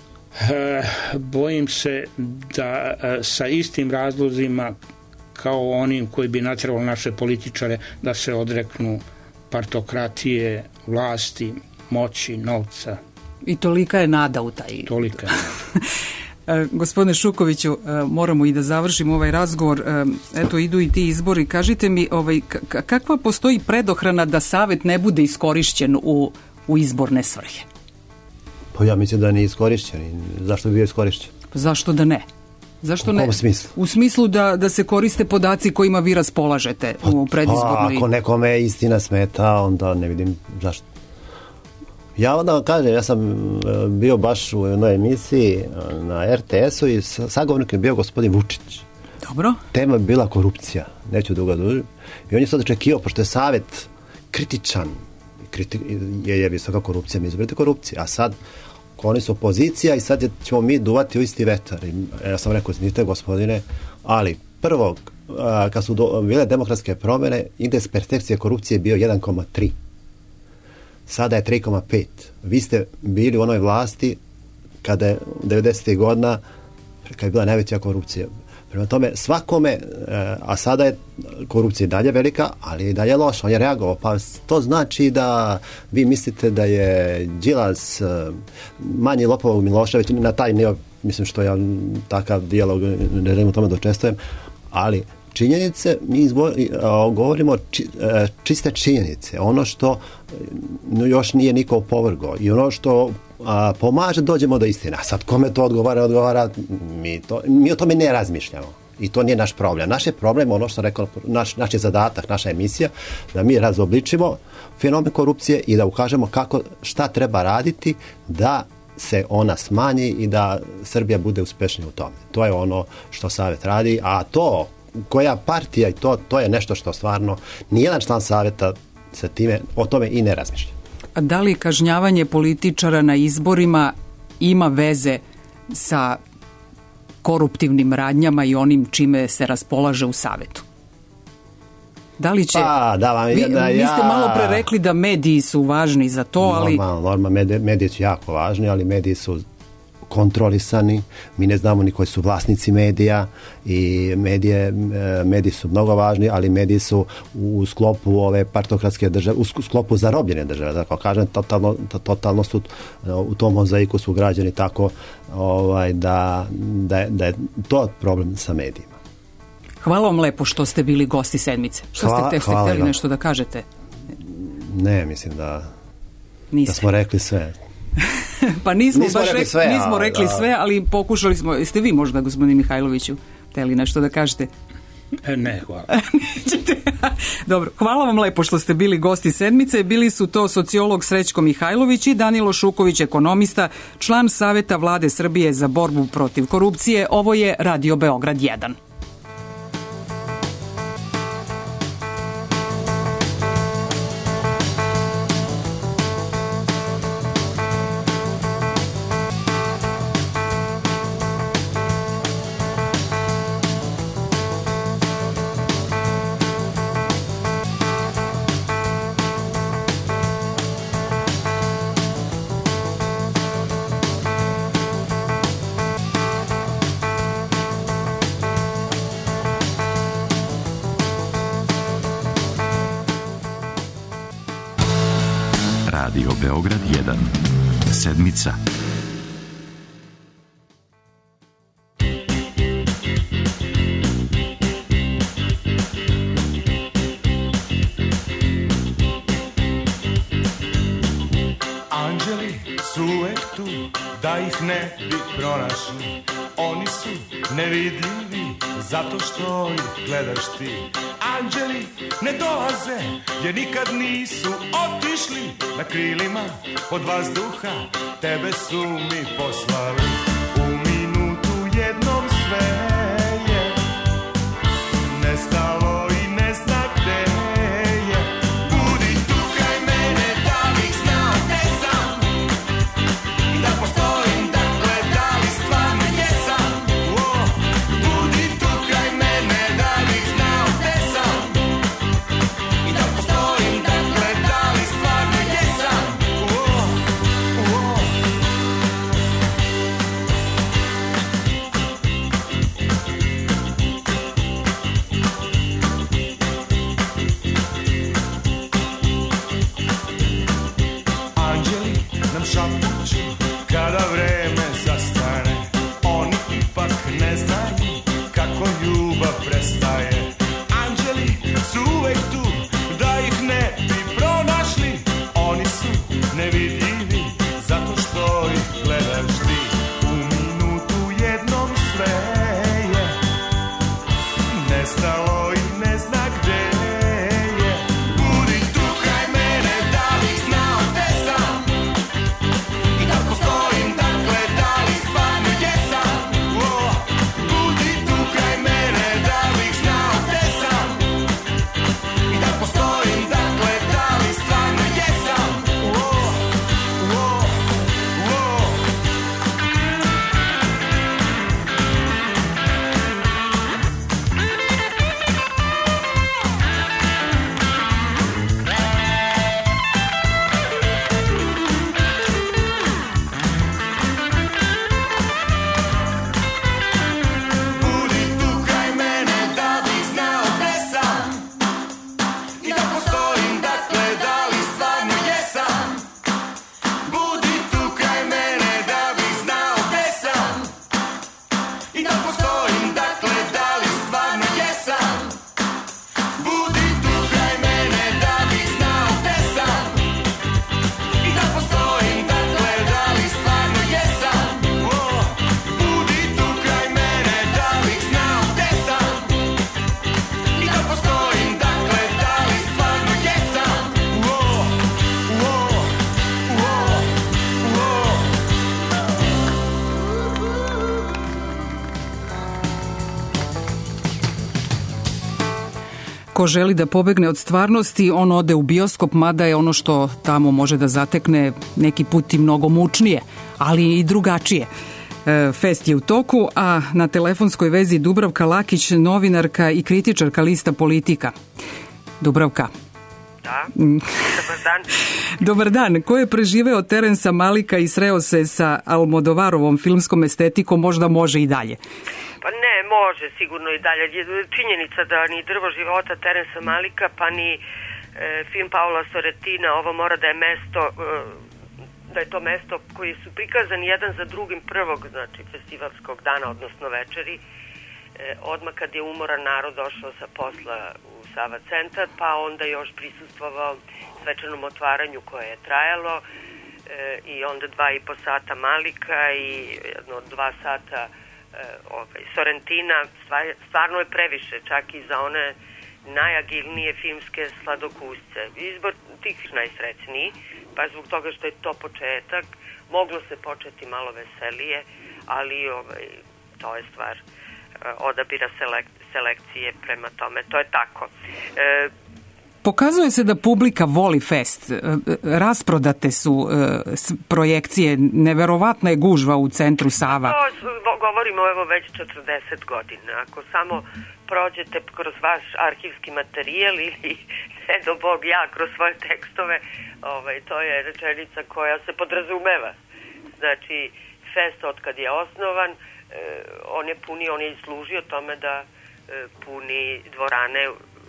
E, bojim se da e, sa istim razlozima kao onim koji bi natjeralo naše političare da se odreknu partokratije, vlasti, moći, novca. I tolika je nada u taj... Tolika je nada. E, gospodine Šukoviću, e, moramo i da završimo ovaj razgovor. E, eto, idu i ti izbori. Kažite mi, ovaj, k- kakva postoji predohrana da Savet ne bude iskorišćen u, u izborne svrhe? Pa ja mislim da nije iskorišćen. Zašto bi bio iskorišćen? Pa zašto da ne? Zašto u ne? U smislu? U smislu da, da se koriste podaci kojima vi raspolažete pa, u predizbornoj... Pa, ako nekome istina smeta, onda ne vidim zašto. Ja onda vam kažem, ja sam bio baš u jednoj emisiji na er te esu i sagovornik je bio gospodin Vučić. Dobro. Tema je bila korupcija, neću dugo dužim. I on je sad očekivao, pošto je Savet kritičan, kriti, je, je visoka korupcija, mi izbrati korupcije, a sad oni su opozicija i sad ćemo mi duvati u isti vetar. I ja sam rekao, znite gospodine, ali prvo, kad su do, bile demokratske promjene, indeks percepcije korupcije je bio jedan zarez tri. Sada je tri zarez pet. Vi ste bili u onoj vlasti kada je devedesetih godina kada je bila najveća korupcija. Prema tome, svakome, a sada je korupcija i dalje velika, ali je i dalje loša. On je reagovao. Pa to znači da vi mislite da je Đilas manji lopov Milošević, na taj nivo, mislim što ja takav dijalog ne želim u tome da učestvujem, ali činjenice, mi izbor, govorimo či, čiste činjenice, ono što još nije niko opovrgao i ono što a, pomaže dođemo do istine. A sad kome to odgovara, odgovara, mi, to, mi o tome ne razmišljamo. I to nije naš problem. Naš je problem, ono što rekao, naš, naš je zadatak, naša emisija, da mi razobličimo fenomen korupcije i da ukažemo kako, šta treba raditi da se ona smanji i da Srbija bude uspešnija u tome. To je ono što Savet radi, a to koja partija i to, to je nešto što stvarno nijedan član Saveta sa time, o tome i ne razmišlja. A da li kažnjavanje političara na izborima ima veze sa koruptivnim radnjama i onim čime se raspolaže u Savetu? Da li će... Pa, da vam vi, jedna, vi ste ja... malo pre rekli da mediji su važni za to, ali... Normalno, normalno mediji, mediji su jako važni, ali mediji su kontrolisani, mi ne znamo ni koji su vlasnici medija i medije, mediji su mnogo važni, ali mediji su u sklopu ove partokratske države, u sklopu zarobljene države, tako kažem, totalno, totalno su u tom mozaiku su građani tako ovaj, da, da, da je to problem sa medijima. Hvala vam lepo što ste bili gosti sedmice. Što hvala, ste, ste htjeli nešto da kažete? Ne, mislim da, Niste. da smo rekli sve. Pa nismo, nismo baš rekli rekli, sve, nismo ali, rekli da. sve, ali pokušali smo. Jeste vi možda, gospodin Mihajloviću, htjeli nešto da kažete? E, ne, hvala. Dobro, hvala vam lepo što ste bili gosti sedmice. Bili su to sociolog Srećko Mihajlović i Danilo Šuković, ekonomista, član Saveta Vlade Srbije za borbu protiv korupcije. Ovo je Radio Beograd jedan. Radio Beograd jedan. Sedmica. Anđeli su uvek tu, da ih ne bi pronašli. Oni su nevidljivi, zato što ih gledaš ti. Anđeli ne dolaze, jer nikad nisu otišli. Na krilima od vazduha tebe su mi poslali. U minutu jednom sve je nestalo i ne zna gde je. Budi tu kraj mene, da bih znao gde sam i da postojim, dakle da li stvarno jesam. Oh, budi tu kraj mene, da bih znao gde sam i da postojim, dakle da li stvarno jesam. Oh, oh. Ko želi da pobegne od stvarnosti, on ode u bioskop, mada je ono što tamo može da zatekne neki put i mnogo mučnije, ali i drugačije. Fest je u toku, a na telefonskoj vezi Dubravka Lakić, novinarka i kritičarka lista Politika. Dubravka. Da, dobar dan. Dobar dan. Ko je preživeo Terensa Malika i sreo se sa Almodovarovom filmskom estetikom, možda može i dalje? Pa ne, može sigurno i dalje. Činjenica da ni Drvo života Terensa Malika, pa ni e, film Paola Sorrentina, ovo mora da je mesto, e, da je to mesto koji su prikazani jedan za drugim prvog, znači festivalskog dana, odnosno večeri, e, odmah kad je umoran narod došao sa posla u Sava centar, pa onda još prisustvovao svečanom otvaranju koje je trajalo e, i onda dva i po sata Malika i jedno dva sata e, ovaj, Sorrentina. Stvarno je previše, čak i za one najagilnije filmske sladokusce. Izbor tih najsrećniji, pa zbog toga što je to početak, moglo se početi malo veselije, ali ovaj, to je stvar odabira selek, selekcije prema tome. To je tako. E, Pokazuje se da publika voli fest. Rasprodate su e, projekcije, neverovatna je gužva u centru Sava. To govorimo evo već četrdeset godina. Ako samo prođete kroz vaš arhivski materijal ili ne do Bog ja kroz svoje tekstove, ovaj, to je rečenica koja se podrazumeva. Znači, fest od kad je osnovan, on je puni, on je služio tome da puni dvorane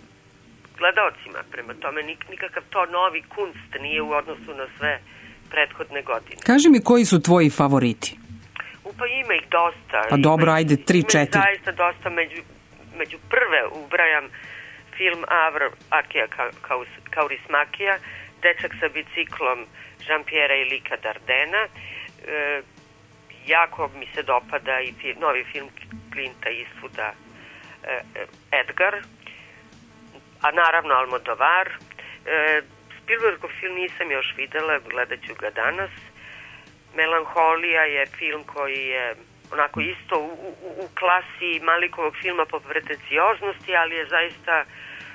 gledaocima. Prema tome nikakav to novi kunst nije u odnosu na sve prethodne godine. Kaži mi koji su tvoji favoriti? Upa ima ih dosta. Pa dobro, ajde, tri, četiri. Zaista dosta, među, među prve ubrajam film Avr Akija Kaurismakija, Dečak sa biciklom Jean-Pierre i Lika Dardena. E, jako mi se dopada i film, novi film Clinta Eastwooda e, Edgar, a naravno Almodovar. E, Spielbergov film nisam još videla, gledat ću ga danas. Melanholija je film koji je onako isto u, u, u klasi Malikovog filma po pretencioznosti, ali je zaista e,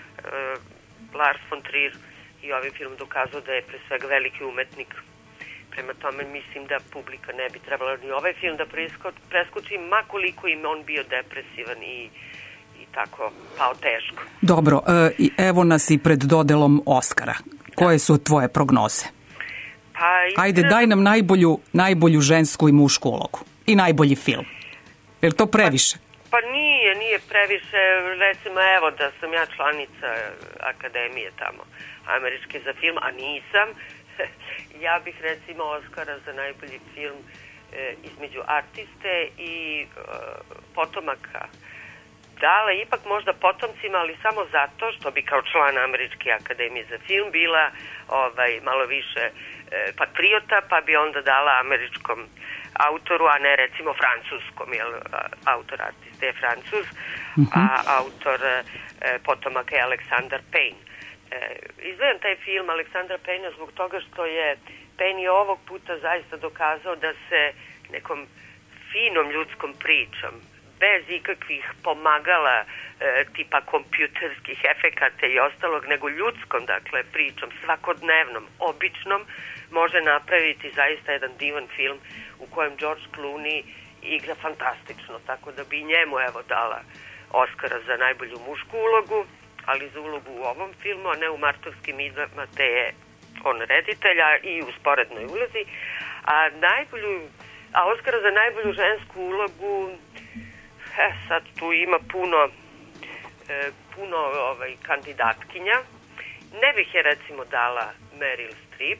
Lars von Trier i ovaj film dokazao da je pre svega veliki umetnik. Prema tome mislim da publika ne bi trebala ni ovaj film da preskoči, makoliko im on bio depresivan i, i tako pao teško. Dobro, e, evo nas i pred dodelom Oskara. Koje su tvoje prognoze? Pa, ajde, daj nam najbolju, najbolju žensku i mušku ulogu. I najbolji film. Je li to previše? Pa, pa nije, nije previše. Recimo, evo da sam ja članica akademije tamo američke za film, a nisam. Ja bih recimo Oskara za najbolji film e, između Artiste i e, Potomaka dala ipak možda potomcima, ali samo zato što bi kao član Američke akademije za film bila ovaj, malo više e, patriota, pa bi onda dala američkom autoru, a ne recimo francuskom, jer autor Artiste je Francuz, uh-huh. a autor e, Potomaka je Aleksandar Payne. E, izgledam taj film Aleksandra Payna zbog toga što je Payne i ovog puta zaista dokazao da se nekom finom ljudskom pričom, bez ikakvih pomagala e, tipa kompjuterskih efekata i ostalog, nego ljudskom, dakle, pričom, svakodnevnom, običnom, može napraviti zaista jedan divan film u kojem George Clooney igra fantastično, tako da bi njemu evo dala Oskara za najbolju mušku ulogu, ali za ulogu u ovom filmu, a ne u Martovskim idama, te je on reditelja i u sporednoj ulozi. A najbolju, a Oskara za najbolju žensku ulogu, e, sad tu ima puno, e, puno ovaj, kandidatkinja. Ne bih je recimo dala Meryl Streep,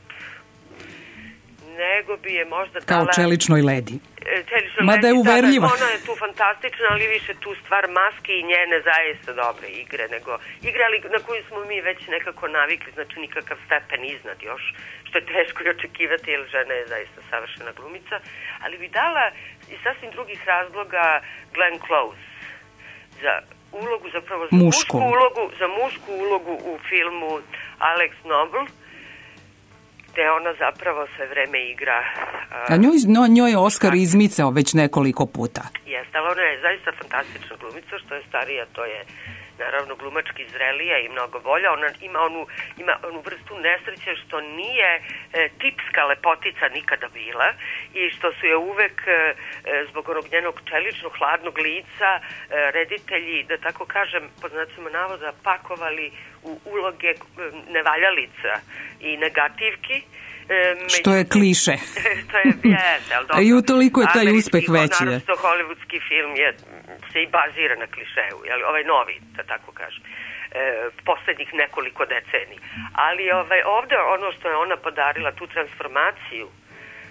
nego bi je možda dala... Kao Čeličnoj ledi. Čeličnoj Mada je uverljiva. Da, ona je tu fantastična, ali više tu stvar maske i njene zaista dobre igre, nego igre, ali na koju smo mi već nekako navikli, znači nikakav stepen iznad još, što je teško i očekivati, jer žena je zaista savršena glumica, ali bi dala iz sasvim drugih razloga Glenn Close za ulogu, zapravo za mušku, mušku ulogu, za mušku ulogu u filmu Alex Noble, gde ona zapravo sve vreme igra... Uh, A njoj, no, njoj je Oskar izmicao već nekoliko puta. Jeste, ali ona je zaista fantastična glumica, što je starija, to je naravno glumački zrelija i mnogo bolja. Ona ima onu, ima onu vrstu nesreće što nije e, tipska lepotica nikada bila i što su je uvek e, zbog onog njenog čeličnog hladnog lica e, reditelji, da tako kažem, po znacima navoda, pakovali u uloge e, nevaljalica i negativki. E, među... Što je kliše. Što je, jes, ali dobro. I utoliko je taj uspeh veći. Naravno, hollywoodski film je, se i bazira na klišeju, jel, ovaj novi, da tako kažem, e, poslednjih nekoliko decenija. Ali ovaj, ovde ono što je ona podarila, tu transformaciju e,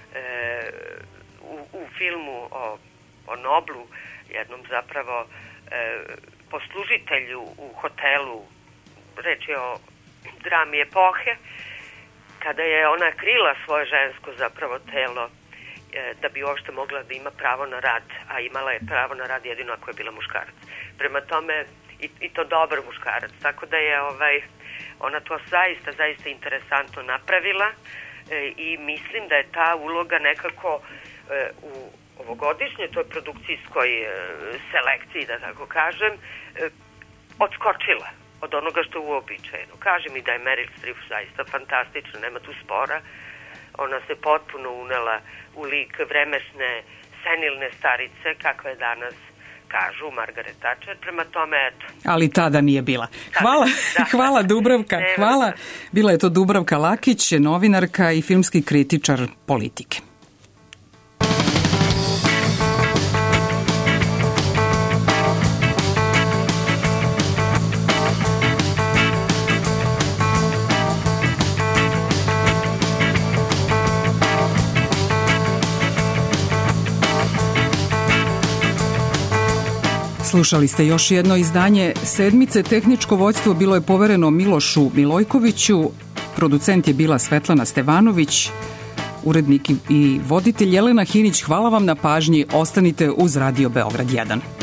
u, u filmu o, o Noblu, jednom zapravo e, poslužitelju u hotelu, reč je o drami epohe, kada je ona krila svoje žensko zapravo telo e, da bi uopšte mogla da ima pravo na rad, a imala je pravo na rad jedino ako je bila muškarac. Prema tome, i, i to dobar muškarac. Tako da je ovaj, ona to zaista, zaista interesantno napravila e, i mislim da je ta uloga nekako e, u ovogodišnjoj toj produkcijskoj e, selekciji, da tako kažem, e, odskočila od onoga što je uobičajeno. Kaže mi da je Meryl Streep zaista fantastična, nema tu spora. Ona se potpuno unela u lik vremešne, senilne starice, kakva je danas, kažu, Margaret Thatcher. Prema tome, eto. Ali tada nije bila. Hvala, da. Hvala Dubravka, hvala. Bila je to Dubravka Lakić, novinarka i filmski kritičar politike. Slušali ste još jedno izdanje Sedmice. Tehničko vođstvo bilo je povereno Milošu Milojkoviću, producent je bila Svetlana Stevanović, urednik i voditelj Jelena Hinić. Hvala vam na pažnji, ostanite uz Radio Beograd jedan.